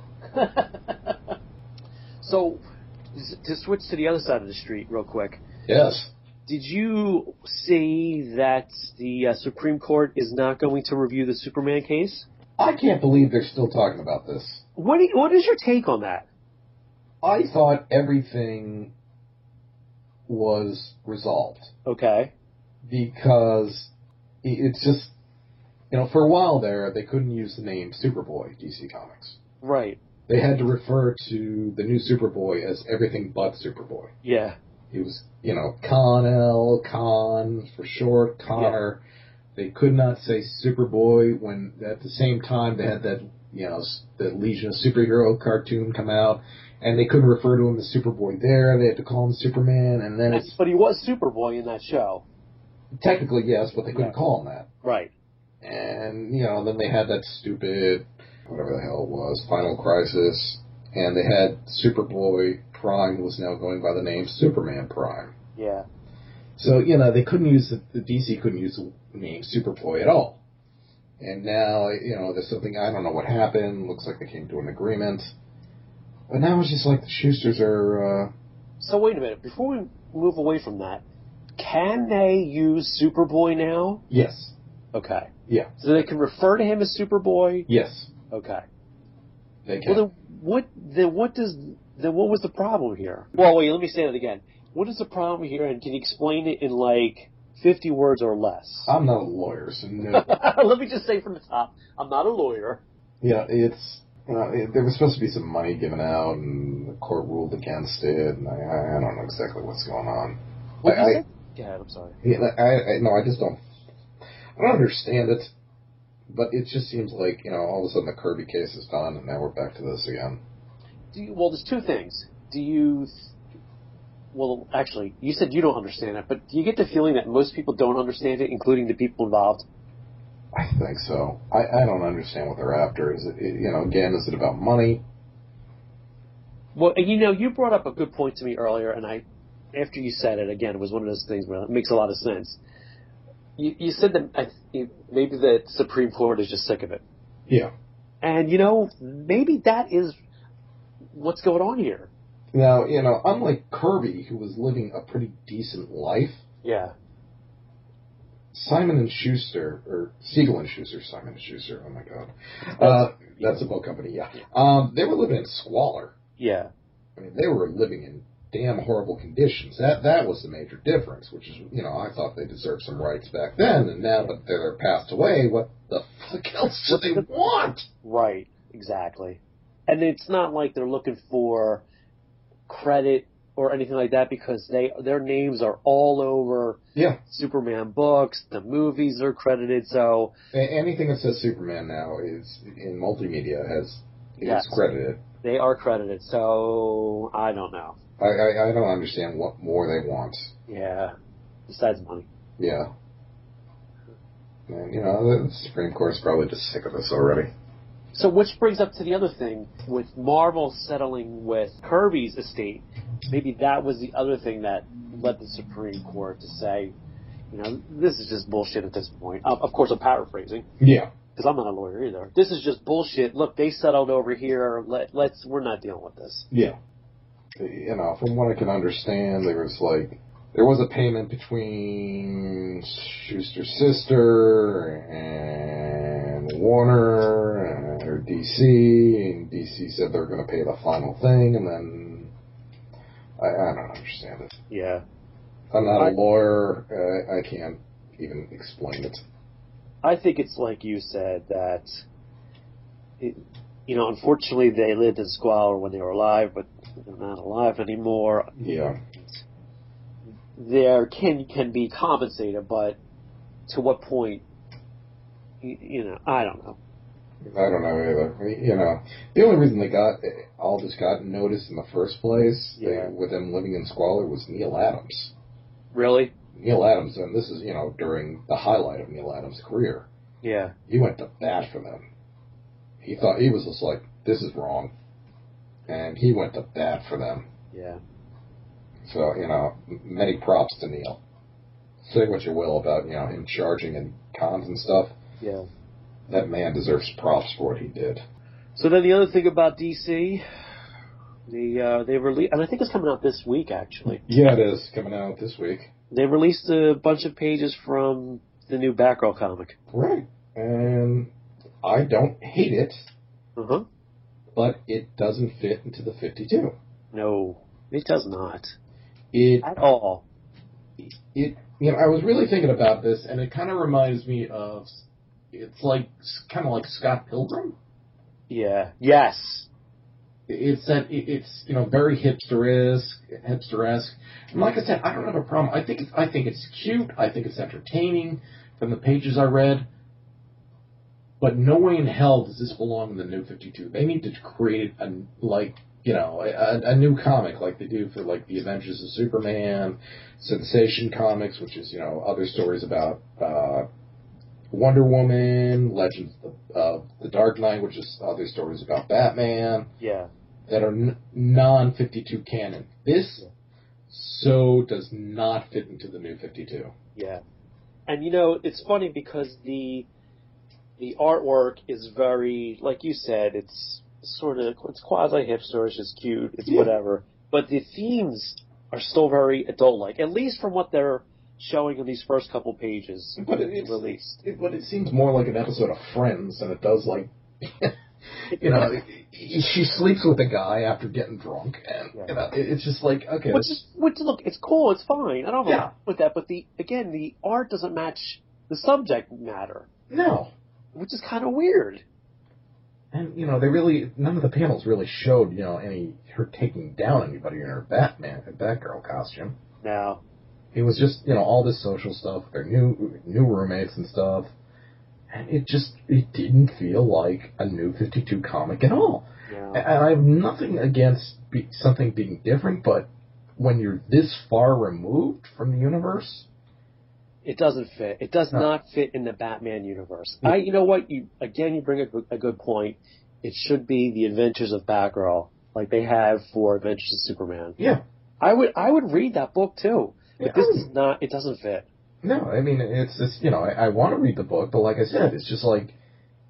So, to switch to the other side of the street real quick. Yes. Did you see that the uh, Supreme Court is not going to review the Superman case? I can't believe they're still talking about this. What do you, what is your take on that? I thought everything was resolved. Okay. Because it's just, you know, for a while there, they couldn't use the name Superboy, D C Comics. Right. They had to refer to the new Superboy as everything but Superboy. Yeah. He was, you know, Con-El, Con for short, Connor. Yeah. They could not say Superboy when at the same time they had that, you know, the Legion of Superhero cartoon come out, and they couldn't refer to him as Superboy there. They had to call him Superman, and then it's... But he was Superboy in that show. Technically, yes, but they couldn't yeah. call him that. Right. And, you know, then they had that stupid, whatever the hell it was, Final Crisis, and they had Superboy Prime was now going by the name Superman Prime. Yeah. So, you know, they couldn't use, the, the D C couldn't use the name Superboy at all. And now, you know, there's something, I don't know what happened, looks like they came to an agreement. But now it's just like the Schusters are, uh... So wait a minute, before we move away from that, can they use Superboy now? Yes. Okay. Yeah. So they can refer to him as Superboy? Yes. Okay. They can. Well, then what, then what does, then what was the problem here? Well, wait, let me say that again. What is the problem here, and can you explain it in, like, fifty words or less? I'm not a lawyer, so no. Let me just say from the top, I'm not a lawyer. Yeah, it's, you know, it, there was supposed to be some money given out, and the court ruled against it, and I, I don't know exactly what's going on. What I, did you I, say? Go ahead, I'm sorry. Yeah, I, I, no, I just don't, I don't understand it, but it just seems like, you know, all of a sudden the Kirby case is done, and now we're back to this again. Do you, well, there's two things. Do you... Well, actually, you said you don't understand it, but do you get the feeling that most people don't understand it, including the people involved? I think so. I, I don't understand what they're after. Is it, you know, again, is it about money? Well, you know, you brought up a good point to me earlier, and I, after you said it, again, it was one of those things where it makes a lot of sense. You, you said that I, maybe the Supreme Court is just sick of it. Yeah. And, you know, maybe that is what's going on here. Now, you know, unlike Kirby, who was living a pretty decent life, Yeah. Simon and Schuster, or Siegel and Schuster, Simon and Schuster, oh my god. Uh, that's a boat company, yeah. Um, they were living in squalor. Yeah. I mean, they were living in damn horrible conditions. That that was the major difference, which is, you know, I thought they deserved some rights back then, and now that they're passed away, what the fuck else do they want? Right, exactly. And it's not like they're looking for credit or anything like that, because they their names are all over yeah. Superman books, the movies are credited, so... Anything that says Superman now is, in multimedia, has is yes, credited. They are credited, so I don't know. I, I, I don't understand what more they want. Yeah, besides money. Yeah. And, you know, the Supreme Court's probably just sick of this already. So which brings up to the other thing, with Marvel settling with Kirby's estate, maybe that was the other thing that led the Supreme Court to say, you know, this is just bullshit at this point. Um, of course, I'm paraphrasing. Yeah. Because I'm not a lawyer either. This is just bullshit. Look, they settled over here. Let, let's, we're not dealing with this. Yeah. You know, from what I can understand, there was like, there was a payment between Schuster's sister and Warner and or D C, and D C said they're going to pay the final thing, and then I, I don't understand it. Yeah. I'm not I, a lawyer. Uh, I can't even explain it. I think it's like you said, that, it, you know, unfortunately they lived in squalor when they were alive, but they're not alive anymore. Yeah. There can can be compensated, but to what point? You, you know, I don't know. I don't know either. You know, the only reason they got all this got noticed in the first place, yeah. they, with them living in squalor, was Neil Adams. Really? Neil Adams, and this is, you know, during the highlight of Neil Adams' career. Yeah. He went to bat for them. He thought, he was just like, this is wrong. And he went to bat for them. Yeah. So, you know, many props to Neil. Say what you will about, you know, him charging in cons and stuff. Yeah. That man deserves props for what he did. So then the other thing about D C, the uh, they released, and I think it's coming out this week, actually. Yeah, it is coming out this week. They released a bunch of pages from the new Batgirl comic. Right. And I don't hate it. Uh-huh. But it doesn't fit into the fifty-two. No, it does not. It At all. It, you know, I was really thinking about this, and it kind of reminds me of, it's like, kind of like Scott Pilgrim. Yeah. Yes. It's that, it's, you know, very hipster-esque, hipster-esque. And like I said, I don't have a problem. I think it's, I think it's cute. I think it's entertaining from the pages I read. But no way in hell does this belong in the New fifty-two. They need to create a, like, you know, a, a new comic like they do for, like, the Adventures of Superman, Sensation Comics, which is, you know, other stories about uh, Wonder Woman, Legends of uh, the Dark Knight, which is other stories about Batman. Yeah. That are n- non fifty-two canon. This yeah. so does not fit into the New fifty-two. Yeah. And, you know, it's funny because the the artwork is very, like you said, it's sort of, it's quasi-hipster, it's just cute, it's yeah. whatever. But the themes are still very adult-like, at least from what they're showing in these first couple pages. But it, it's released. It, but it seems more like an episode of Friends than it does like, you know, she sleeps with a guy after getting drunk, and yeah. you know, it's just like, okay. Which is, which, look, it's cool, it's fine, I don't know yeah. with that, but the again, the art doesn't match the subject matter. No. Which is kind of weird. And, you know, they really, none of the panels really showed, you know, any, her taking down anybody in her Batman, Batgirl costume. No. It was just, you know, all this social stuff, their new, new roommates and stuff. And it just, it didn't feel like a New fifty-two comic at all. No. And I have nothing against be, something being different, but when you're this far removed from the universe, it doesn't fit. It does no. not fit in the Batman universe. I, you know what? You again, you bring a good, a good point. It should be the Adventures of Batgirl, like they have for Adventures of Superman. Yeah, I would, I would read that book too. But yeah, this is not. It doesn't fit. No, I mean it's just, you know, I, I want to read the book, but like I said, it's just like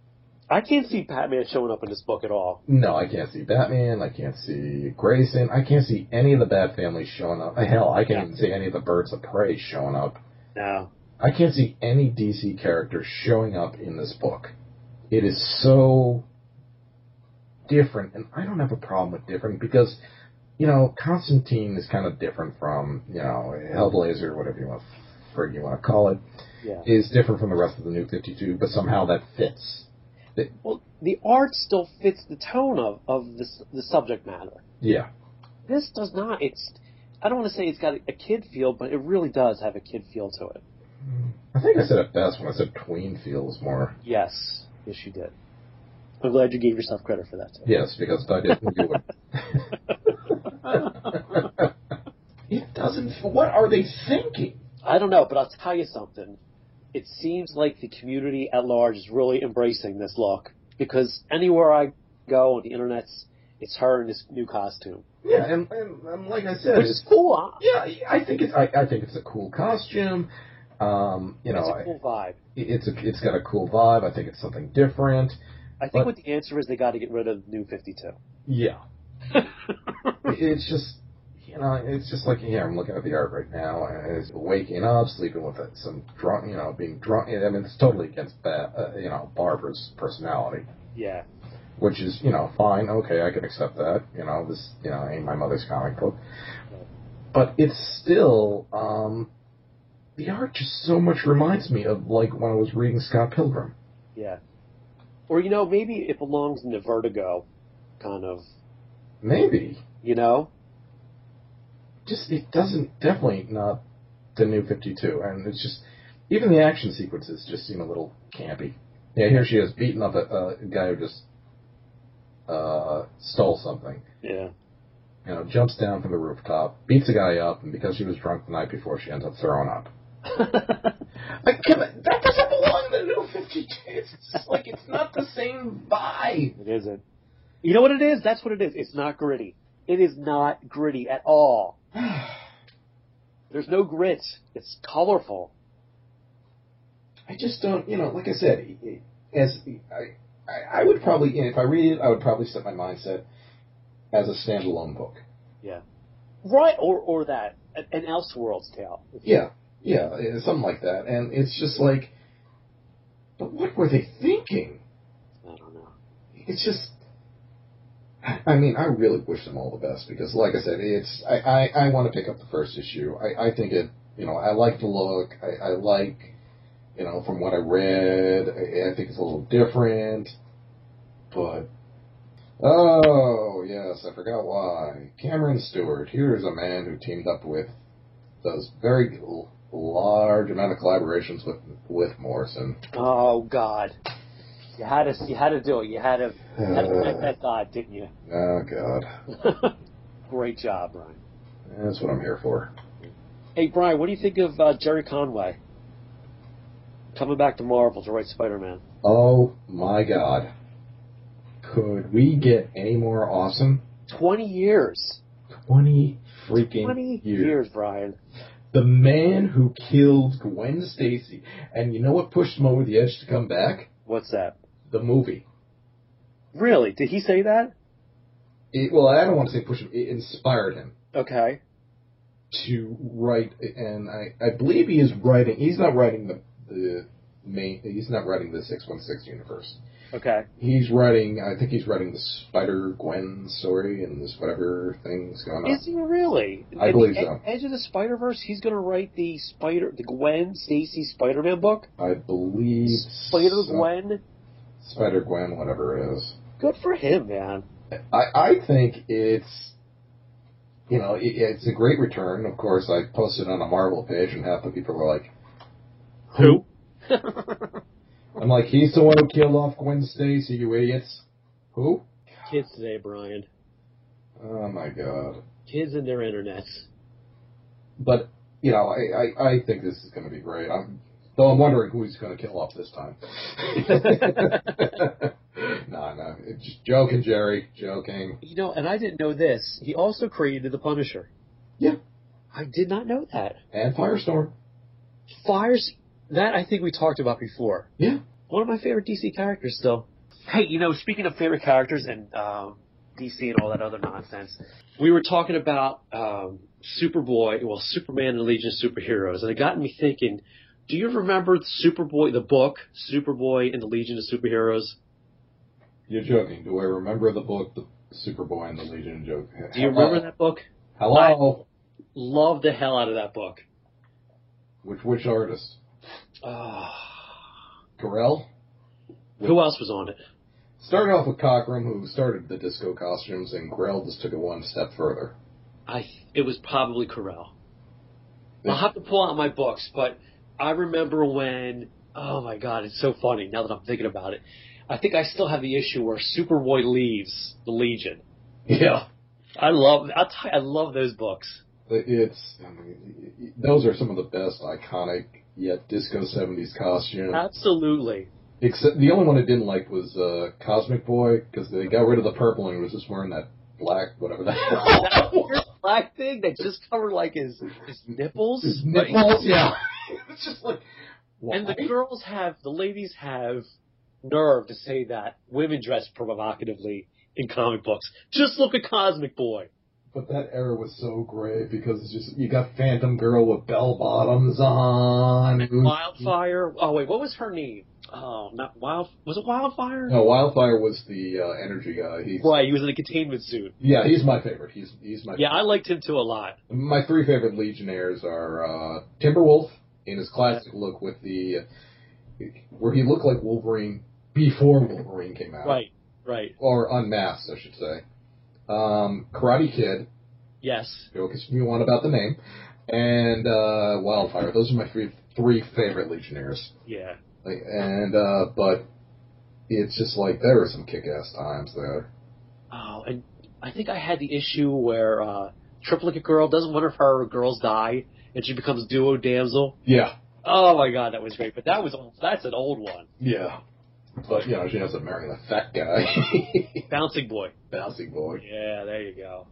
I can't see Batman showing up in this book at all. No, I can't see Batman. I can't see Grayson. I can't see any of the Bat families showing up. Hell, I can't Yeah. even see any of the Birds of Prey showing up. No. I can't see any D C characters showing up in this book. It is so different, and I don't have a problem with different because, you know, Constantine is kind of different from, you know, Hellblazer, whatever you want, frig you want to call it, Yeah. is different from the rest of the New fifty-two, but somehow that fits. It, Well, the art still fits the tone of, of the, the subject matter. yeah. This does not. It's. I don't want to say it's got a kid feel, but it really does have a kid feel to it. I think I said it best when I said tween feels more. Yes. Yes, you did. I'm glad you gave yourself credit for that, too. Yes, because if I didn't, you would. It doesn't. What are they thinking? I don't know, but I'll tell you something. It seems like the community at large is really embracing this look because anywhere I go on the internet, it's her in this new costume. Yeah, and, and, and like I said, Which is cool, huh? Yeah, I think it's. I, I think it's a cool costume. Um, you know, It's a cool vibe. It, it's a, it's got a cool vibe. I think it's something different. I think but, what the answer is, they got to get rid of New fifty-two. Yeah. It's just, you know, it's just like, yeah, I'm looking at the art right now, and it's waking up, sleeping with some drunk, you know, being drunk. I mean, it's totally against, ba- uh, you know, Barbara's personality. Yeah. Which is, you know, fine, okay, I can accept that. You know, this, you know, ain't my mother's comic book. But it's still, um, the art just so much reminds me of, like, when I was reading Scott Pilgrim. Yeah. Or, you know, maybe it belongs in the Vertigo kind of. Maybe. You know? Just, it doesn't, definitely not the New fifty-two. And it's just, even the action sequences just seem a little campy. Yeah, here she is beating up a, a guy who just uh, stole something. Yeah. You know, jumps down from the rooftop, beats a guy up, and because she was drunk the night before, she ends up throwing up. Like, come on, that doesn't belong in the New fifty-two. It's just like, it's not the same vibe. It isn't. You know what it is? That's what it is. It's not gritty. It is not gritty at all. There's no grit. It's colorful. I just don't, you know, like I said, as I, I, I would probably, if I read it, I would probably set my mindset as a standalone book. Yeah. Right, or or that, an Elseworlds tale. Yeah, yeah, something like that. And it's just like, but what were they thinking? I don't know. It's just, I mean, I really wish them all the best because, like I said, it's, I, I, I want to pick up the first issue. I, I think it, you know, I like the look. I, I like, you know, from what I read, I, I think it's a little different. But, oh, yes, I forgot why. Cameron Stewart, here's a man who teamed up with, does very l- large amount of collaborations with, with Morrison. Oh, God. You had to, you had to do it. You had to, you had to connect that dot, didn't you? Oh, God. Great job, Brian. That's what I'm here for. Hey, Brian, what do you think of uh, Jerry Conway coming back to Marvel to write Spider-Man? Oh, my God. Could we get any more awesome? Twenty years. Twenty freaking Twenty years. years, Brian. The man who killed Gwen Stacy. And you know what pushed him over the edge to come back? What's that? The movie. Really? Did he say that? It, well, I don't want to say push him. It inspired him Okay. to write, and I, I believe he is writing. He's not writing the the main. He's not writing the six one six universe. Okay. He's writing. I think he's writing the Spider Gwen story and this whatever thing's going on. Is he really? I At believe the so. Edge of the Spider-Verse, he's going to write the Spider, the Gwen Stacy Spider-Man book? I believe Spider-Gwen? Spider Gwen, whatever it is. Good for him, man. I, I think it's, you know, it, it's a great return. Of course, I posted on a Marvel page, and half the people were like, Who? I'm like, he's the one who killed off Gwen Stacy, you idiots. Who? Kids today, Brian. Oh, my God. Kids and their internets. But, you know, I, I, I think this is going to be great. I'm, though I'm wondering who he's going to kill off this time. no, no. It's just joking, Jerry. Joking. You know, and I didn't know this. He also created the Punisher. Yeah. I did not know that. And Firestorm. Fires, that I think we talked about before. Yeah. One of my favorite D C characters still. Hey, you know, speaking of favorite characters and um, D C and all that other nonsense, we were talking about um, Superboy, well, Superman and the Legion of Superheroes, and it got me thinking, do you remember Superboy, the book, Superboy and the Legion of Superheroes? You're joking. Do I remember the book, The Superboy and the Legion of Joke? Do you remember that book? Hello? I love the hell out of that book. Which which artist? Oh. Carell? Who else was on it? Started off with Cockrum, who started the disco costumes, and Grell just took it one step further. I it was probably Carell. I'll have to pull out my books, but I remember when, oh my god, it's so funny now that I'm thinking about it. I think I still have the issue where Superboy leaves the Legion. Yeah. I love, I'll tell you, I love those books. It's, I mean, those are some of the best iconic, yet disco seventies costumes. Absolutely. Except the only one I didn't like was uh, Cosmic Boy, because they got rid of the purple and he was just wearing that black, whatever that That weird black thing that just covered like his, his nipples. His nipples, yeah. It's just like, why? And the girls have, the ladies have nerve to say that women dress provocatively in comic books. Just look at Cosmic Boy. But that era was so great because it's just, you got Phantom Girl with bell bottoms on. And Wildfire. Oh wait, what was her name? Oh, not Wild. Was it Wildfire? No, Wildfire was the uh, energy guy. He's, right, he was in a containment suit. Yeah, he's my favorite. He's he's my. Yeah, favorite. I liked him too a lot. My three favorite Legionnaires are uh, Timberwolf in his classic yeah. look with the uh, where he looked like Wolverine before Wolverine came out. Right, right. Or unmasked, I should say. Um, Karate Kid. Yes. Because you want about the name. And uh, Wildfire. Those are my three three favorite Legionnaires. Yeah. Like, and uh, but it's just like there were some kick-ass times there. Oh, and I think I had the issue where uh, Triplicate Girl doesn't one of her girls die and she becomes Duo Damsel. Yeah. Oh my God, that was great. But that was that's an old one. Yeah. But, you know, she ends up marrying a fat guy. Bouncing Boy. Bouncing Boy. Yeah, there you go.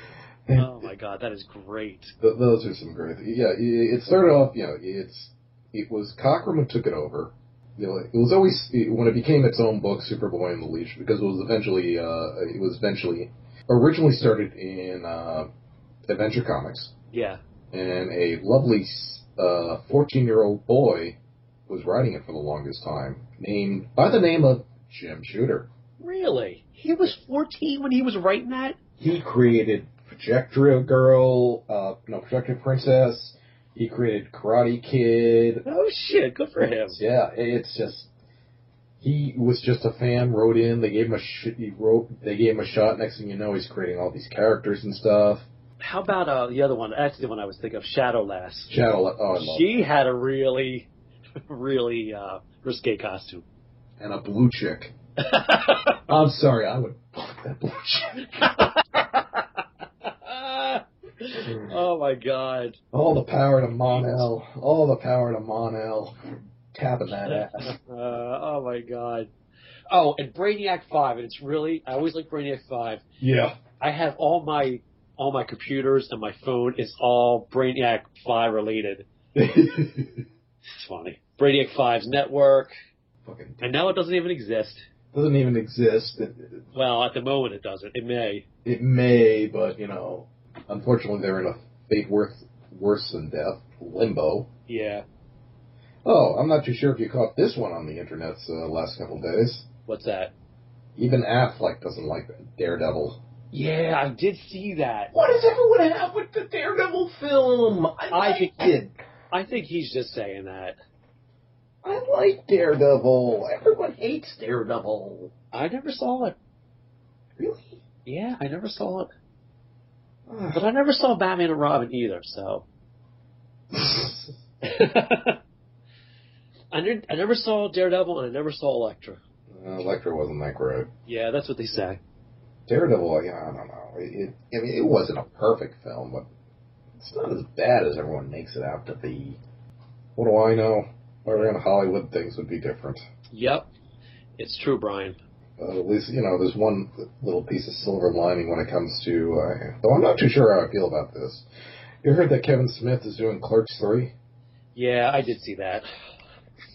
Oh, my God, that is great. Th- those are some great things. Yeah, it started off, you know, it's it was Cockrum who took it over. You know, it was always, when it became its own book, Superboy and the Legion, because it was eventually, uh, it was eventually, originally started in uh, Adventure Comics. Yeah. And a lovely uh, fourteen-year-old boy was writing it for the longest time, named by the name of Jim Shooter. Really? He was fourteen when he was writing that? He created Projectile Girl, uh, no, Projectile Princess. He created Karate Kid. Oh shit, good for him. Yeah, it's just, he was just a fan, wrote in, they gave him a sh- he wrote, they gave him a shot, next thing you know, he's creating all these characters and stuff. How about uh, the other one? That's the one I was thinking of, Shadowlass. Shadowlass, oh, I love She it. had a really, really uh, risque costume. And a blue chick. I'm sorry, I would fuck that blue chick. Oh my God. All the power to Mon-El. All the power to Mon-El. Tapping that ass. Uh, oh my God. Oh, and Brainiac five, and it's really, I always like Brainiac five. Yeah. I have all my, all my computers and my phone is all Brainiac five related. It's funny. Brainiac five's network. Fucking and now it doesn't even exist. Doesn't even exist. Well, at the moment it doesn't. It may. It may, but, you know, unfortunately they're in a fate worth, worse than death, limbo. Yeah. Oh, I'm not too sure if you caught this one on the internet uh, last couple of days. What's that? Even Affleck doesn't like Daredevil. Yeah, I did see that. What does everyone have with the Daredevil film? I, I liked think it. I think he's just saying that. I like Daredevil. Everyone hates Daredevil. I never saw it. Really? Yeah, I never saw it. But I never saw Batman and Robin either, so. I, ne- I never saw Daredevil and I never saw Elektra. Uh, Elektra wasn't that great. Yeah, that's what they say. Daredevil, yeah, I don't know. It, it, I mean, it wasn't a perfect film, but it's not as bad as everyone makes it out to be. What do I know? Around Hollywood, things would be different. Yep. It's true, Brian. Uh, at least, you know, there's one little piece of silver lining when it comes to, uh, though I'm not too sure how I feel about this. You heard that Kevin Smith is doing Clerks three? Yeah, I did see that.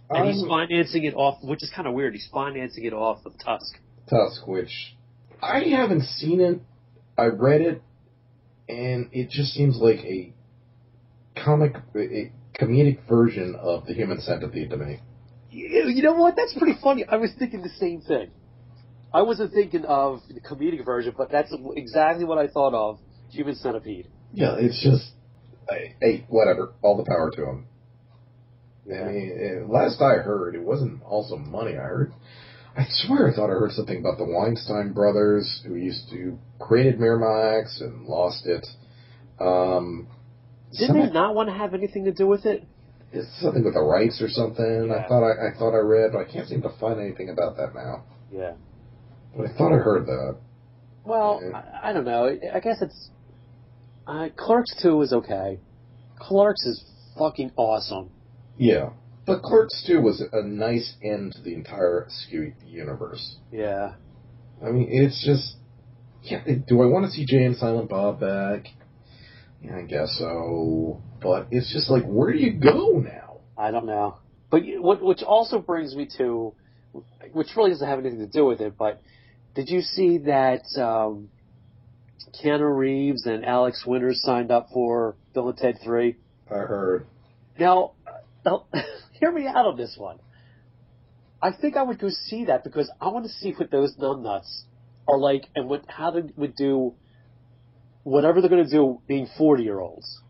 And he's I'm- financing it off, which is kind of weird. He's financing it off of Tusk. Tusk, which I haven't seen it. I read it, and it just seems like a comic, a comedic version of the Human Centipede to me. You, you know what? That's pretty funny. I was thinking the same thing. I wasn't thinking of the comedic version, but that's exactly what I thought of. Human Centipede. Yeah, it's just, hey, whatever. All the power to him. Yeah. I mean, it, last I heard, it wasn't also money. I heard, I swear I thought I heard something about the Weinstein brothers who used to created Miramax and lost it. Um, Didn't they not want to have anything to do with it? It's something with the rights or something. Yeah. I thought I, I thought I read, but I can't seem to find anything about that now. Yeah. But I thought I heard that. Well, Yeah. I, I don't know. I guess it's... Uh, Clerks two is okay. Clerks is fucking awesome. Yeah. But Clerks two was a nice end to the entire Askew universe. Yeah. I mean, it's just... Yeah, do I want to see Jay and Silent Bob back? Yeah, I guess so. But it's just like, where do you go now? I don't know. But you- what, which also brings me to... Which really doesn't have anything to do with it, but... Did you see that um, Keanu Reeves and Alex Winters signed up for Bill and Ted three? I heard. Now, now, hear me out on this one. I think I would go see that because I want to see what those numbnuts are like and what how they would do whatever they're going to do being forty-year-olds.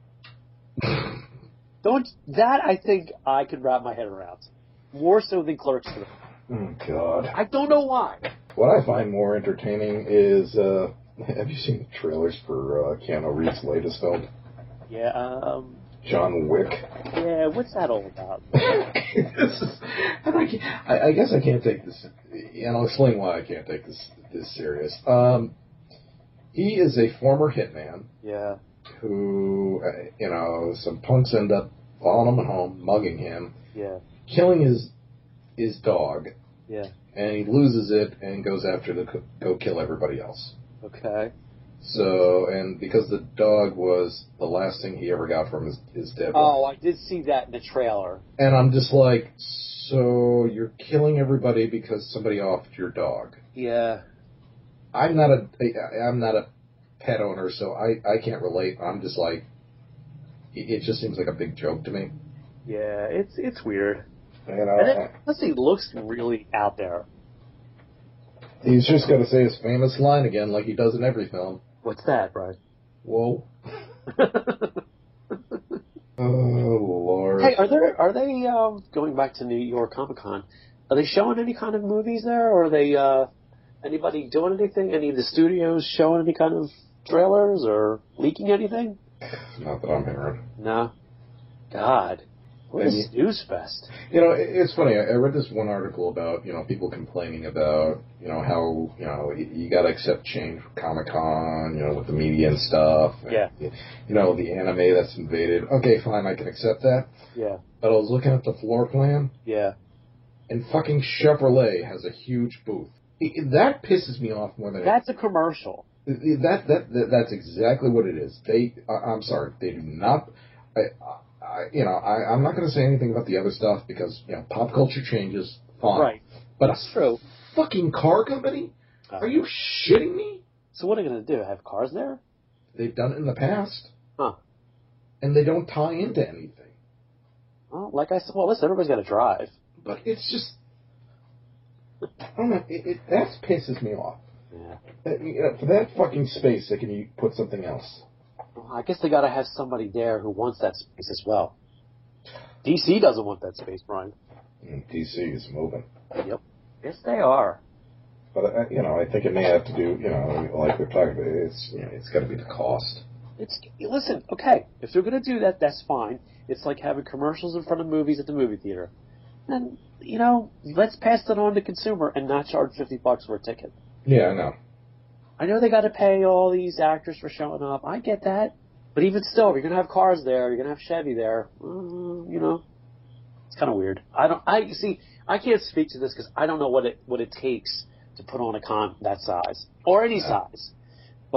Don't that I think I could wrap my head around. More so than Clerks three. Oh, God. I don't know why. What I find more entertaining is, uh, have you seen the trailers for uh, Keanu Reeves' latest film? Yeah, um... John Wick. Yeah, what's that all about? this is, and I, can't, I, I guess I can't take this, and I'll explain why I can't take this this serious. Um, he is a former hitman Yeah. who, uh, you know, some punks end up following him home, mugging him, Yeah. killing his his dog, Yeah. and he loses it and goes after to co- go kill everybody else. Okay. So, and because the dog was the last thing he ever got from his, his dead Oh, wife. I did see that in the trailer. And I'm just like, so you're killing everybody because somebody offed your dog. Yeah. I'm not a, I'm not a pet owner, so I, I can't relate. I'm just like, it, it just seems like a big joke to me. Yeah, it's it's weird. You know, And it, plus, he looks really out there. he's just got to say his famous line again, like he does in every film. What's that, Brian? Whoa. Oh, Lord. Hey, are there are they um, going back to New York Comic Con? Are they showing any kind of movies there, or are they uh, anybody doing anything? Any of the studios showing any kind of trailers or leaking anything? Not that I'm hearing. No. God, what a Maybe. snooze fest. You know, it- it's funny. I I read this one article about, you know, people complaining about, you know, how, you know, you, you got to accept change with Comic-Con, you know, with the media and stuff. And, Yeah. You know, the anime that's invaded. Okay, fine, I can accept that. Yeah. But I was looking at the floor plan, Yeah. and fucking Chevrolet has a huge booth. It- it- that pisses me off more than That's a commercial. anything. That, that, that, that's exactly what it is. They, I, I'm sorry, they do not, I, I, you know, I, I'm not going to say anything about the other stuff because, you know, pop culture changes, fine. Right. But That's a true. fucking car company? Uh, Are you shitting me? So what are they going to do? Have cars there? They've done it in the past. Huh. And they don't tie into anything. Well, like I said, well, listen, everybody's got to drive. But it's just, I don't know, it, it, that pisses me off. Yeah. That, you know, for that fucking space, they can u- put something else. Well, I guess they got to have somebody there who wants that space as well. D C doesn't want that space, Brian. And D C is moving. Yep. Yes, they are. But, uh, you know, I think it may have to do, you know, like we're talking about, it's, you know, it's got to be the cost. It's listen, okay. If they're going to do that, that's fine. It's like having commercials in front of movies at the movie theater. And you know, let's pass that on to consumer and not charge fifty bucks for a ticket. Yeah, I know. I know they got to pay all these actors for showing up. I get that. But even still, if you're going to have cars there, you're going to have Chevy there. Uh, you know, it's kind of weird. I don't. I you see. I can't speak to this because I don't know what it what it takes to put on a con that size or any Yeah. size.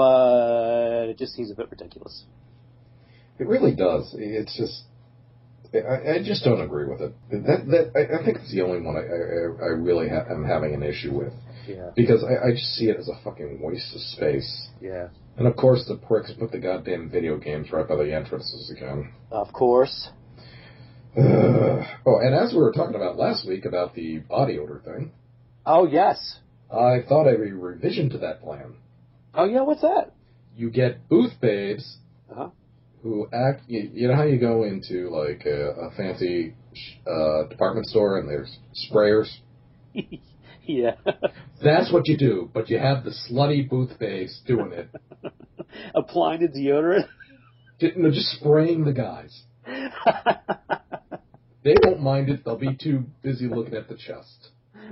But it just seems a bit ridiculous. It really does. It's just, I, I just don't agree with it. That, that I, I think it's the only one I, I, I really ha- am having an issue with. Yeah. Because I, I just see it as a fucking waste of space. Yeah. And of course the pricks put the goddamn video games right by the entrances again. Of course. Uh, oh, and as we were talking about last week about the body odor thing. Oh, yes. I thought of a revision to that plan. Oh, yeah, what's that? You get booth babes uh-huh. who act, you, you know how you go into like a, a fancy uh, department store and there's sprayers? Yeah. That's what you do, but you have the slutty booth babes doing it. Applying the deodorant? No, just spraying the guys. They won't mind it. They'll be too busy looking at the chest.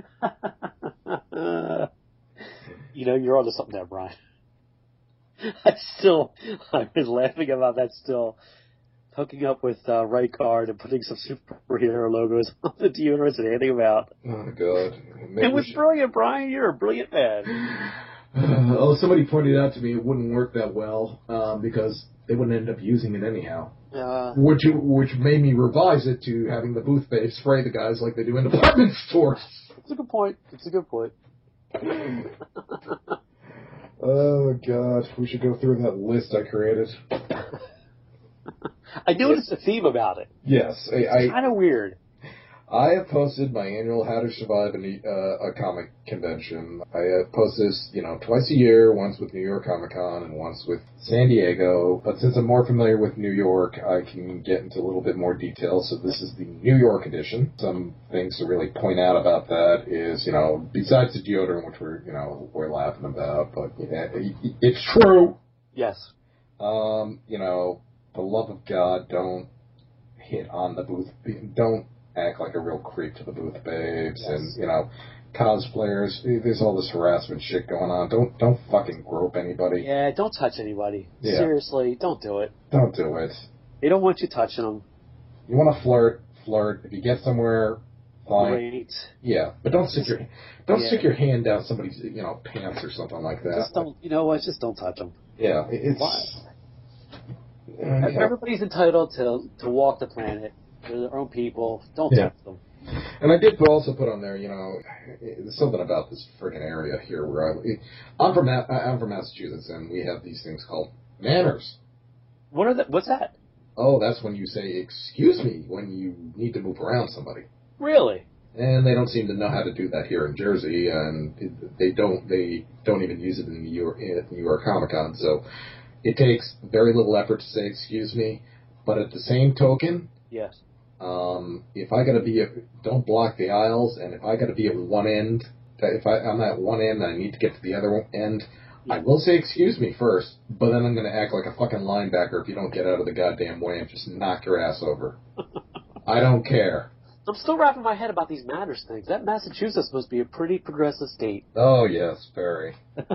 You know, you're onto something there, Brian. I still, I've been laughing about that still. Hooking up with uh, Right Guard and putting some superhero logos on the deodorants and handing them out. Oh, God. Maybe it was should... brilliant, Brian. You're a brilliant man. Uh, oh, somebody pointed out to me it wouldn't work that well um, because they wouldn't end up using it anyhow. Uh, which which made me revise it to having the booth babes spray the guys like they do in department stores. It's a good point. It's a good point. Oh, God. We should go through that list I created. I noticed a theme about it. Yes. I, it's I, kind of weird. I have posted my annual How to Survive a, uh, a Comic Convention. I uh, post this, you know, twice a year, once with New York Comic Con and once with San Diego. But since I'm more familiar with New York, I can get into a little bit more detail. So this is the New York edition. Some things to really point out about that is, you know, besides the deodorant, which we're, you know, we're laughing about, but yeah, it's true. Yes. Um, you know, for the love of God, don't hit on the booth. Don't act like a real creep to the booth babes. Yes. And, you know, cosplayers, there's all this harassment shit going on. Don't don't fucking grope anybody. Yeah, don't touch anybody. Yeah. Seriously, don't do it. Don't do it. They don't want you touching them. You want to flirt, flirt. If you get somewhere, fine. Great. Yeah, but don't stick your don't yeah. stick your hand down somebody's, you know, pants or something like that. Just don't, you know what, just don't touch them. Yeah, it's... Why? Uh, yeah. Everybody's entitled to to walk the planet. They're their own people. Don't yeah. touch them. And I did also put on there, you know, there's something about this friggin' area here where I, I'm from I'm from Massachusetts, and we have these things called manners. What are the, What's that? Oh, that's when you say "excuse me" when you need to move around somebody. Really? And they don't seem to know how to do that here in Jersey, and they don't they don't even use it in New York at New York Comic Con. So it takes very little effort to say "excuse me," but at the same token, yes. Um, if I gotta be, a, don't block the aisles, and if I gotta be at one end, if I, I'm at one end and I need to get to the other end, yeah. I will say excuse me first, but then I'm gonna act like a fucking linebacker if you don't get out of the goddamn way and just knock your ass over. I don't care. I'm still wrapping my head about these matters things. That Massachusetts must be a pretty progressive state. Oh, yes, very.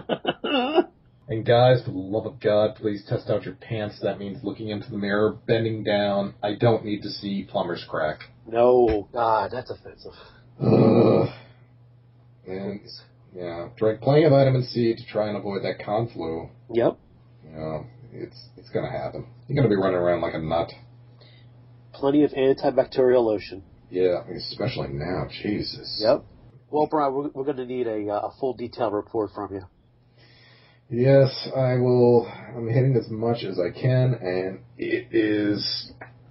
And guys, for the love of God, please test out your pants. That means looking into the mirror, bending down. I don't need to see plumber's crack. No, God, that's offensive. Ugh. And, yeah, drink plenty of vitamin C to try and avoid that con flu. Yep. You know, it's it's going to happen. You're going to be running around like a nut. Plenty of antibacterial lotion. Yeah, especially now. Jesus. Yep. Well, Brian, we're, we're going to need a, a full detailed report from you. Yes, I will. I'm hitting as much as I can, and it is...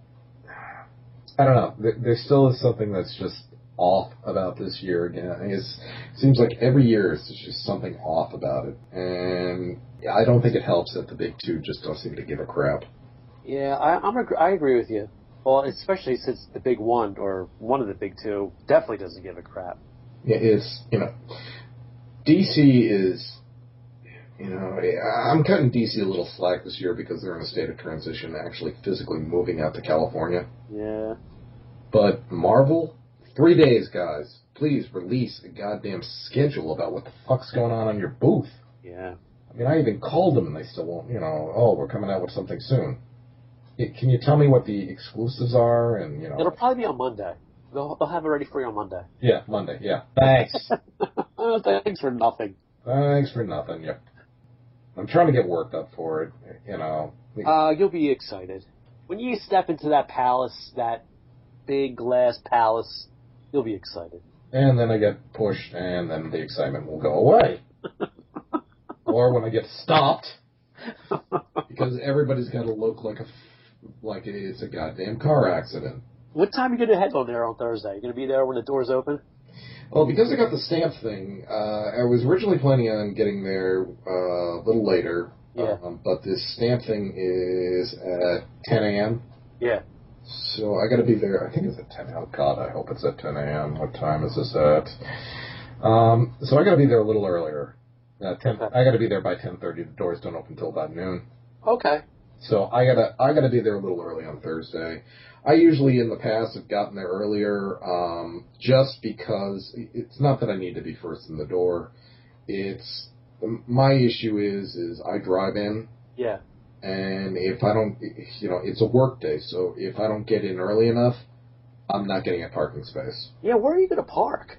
I don't know. There, there still is something that's just off about this year again. I think it's, it seems like every year there's just something off about it. And I don't think it helps that the big two just don't seem to give a crap. Yeah, I, I'm ag- I agree with you. Well, especially since the big one, or one of the big two, definitely doesn't give a crap. Yeah, it's, you know, D C is... You know, I'm cutting D C a little slack this year because they're in a state of transition, actually physically moving out to California. Yeah. But Marvel, three days, guys. Please release a goddamn schedule about what the fuck's going on on your booth. Yeah. I mean, I even called them and they still won't, you know, oh, we're coming out with something soon. It, can you tell me what the exclusives are? And, you know. It'll probably be on Monday. They'll, they'll have it ready for you on Monday. Yeah, Monday, yeah. Thanks. Oh, thanks for nothing. Thanks for nothing, yep. I'm trying to get worked up for it, you know. Uh, you'll be excited. When you step into that palace, that big glass palace. You'll be excited. And then I get pushed, and then the excitement will go away. Or when I get stopped, because everybody's got to look like a like it's a goddamn car accident. What time are you going to head on there on Thursday? You going to be there when the doors open? Well, because I got the stamp thing, uh, I was originally planning on getting there uh, a little later. Yeah. Um, but this stamp thing is at ten a.m. Yeah. So I got to be there. I think it's at ten a.m. Oh, God, I hope it's at ten a.m. What time is this at? Um, so I got to be there a little earlier. Uh, ten, okay. I got to be there by ten thirty. The doors don't open until about noon. Okay. So I gotta I gotta be there a little early on Thursday. I usually in the past have gotten there earlier, um, just because it's not that I need to be first in the door. It's my issue is is I drive in. Yeah. And if I don't, you know, it's a work day, so if I don't get in early enough, I'm not getting a parking space. Yeah, where are you gonna park?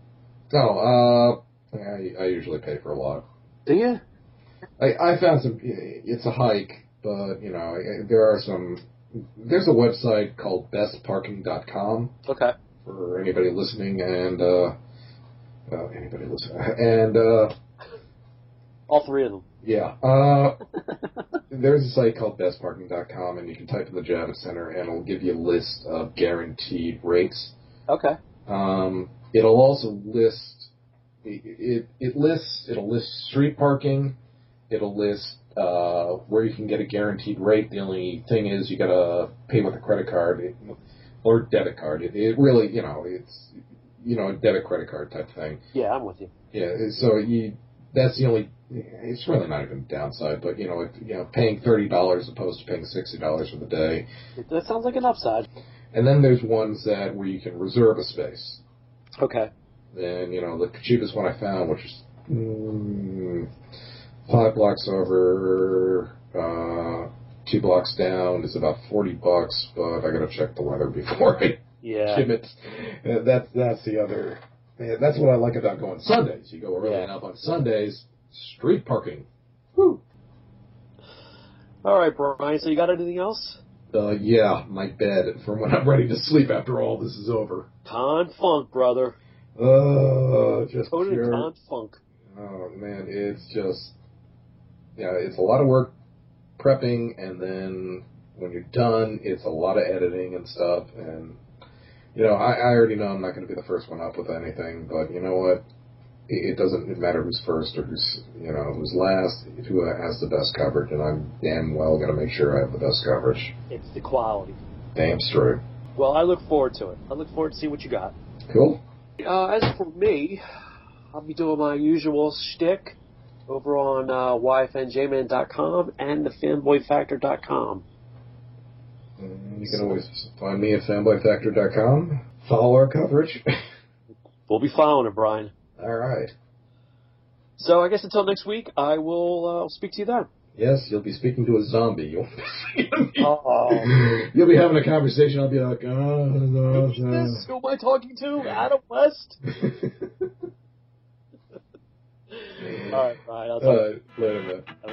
Oh, uh, I, I usually pay for a lot. Do you? I, I found some. It's a hike. But, you know, there are some, there's a website called best parking dot com. Okay. For anybody listening and, uh, uh anybody listening. And, uh. All three of them. Yeah. Uh, there's a site called best parking dot com, and you can type in the Javits Center, and it'll give you a list of guaranteed rates. Okay. Um, it'll also list, it, it, it lists, it'll list street parking, it'll list, Uh, where you can get a guaranteed rate. The only thing is you gotta pay with a credit card it, or debit card. It, it really, you know, it's, you know, a debit credit card type thing. Yeah, I'm with you. Yeah, so you, that's the only, it's really not even a downside, but, you know, if, you know, paying thirty dollars opposed to paying sixty dollars for the day. That sounds like an upside. And then there's ones that where you can reserve a space. Okay. And, you know, the cheapest one I found, which is, mm, Five blocks over, uh, two blocks down is about forty bucks, but I gotta check the weather before I yeah. give it. Uh, that's, that's the other, that's what I like about going Sundays. You go early yeah. enough on Sundays, street parking. Woo! All right, Brian, so you got anything else? Uh, yeah, my bed for when I'm ready to sleep after all this is over. Con funk, brother. Uh, just Totally pure. con funk. Oh, man, it's just, yeah, it's a lot of work prepping, and then when you're done, it's a lot of editing and stuff. And, you know, I, I already know I'm not going to be the first one up with anything, but you know what? It, it doesn't matter who's first or who's, you know, who's last, who has the best coverage, and I'm damn well going to make sure I have the best coverage. It's the quality. Damn straight. Well, I look forward to it. I look forward to see what you got. Cool. Uh, as for me, I'll be doing my usual shtick over on uh, Y F N J man dot com and the fanboy factor dot com. And you can always find me at fanboy factor dot com. Follow our coverage. We'll be following it, Brian. All right. So I guess until next week, I will uh, speak to you then. Yes, you'll be speaking to a zombie. You'll be, oh. You'll be having a conversation. I'll be like, oh, no, Who's this? Who am I talking to? Adam West? All right, Brian. I'll talk All right, later, man.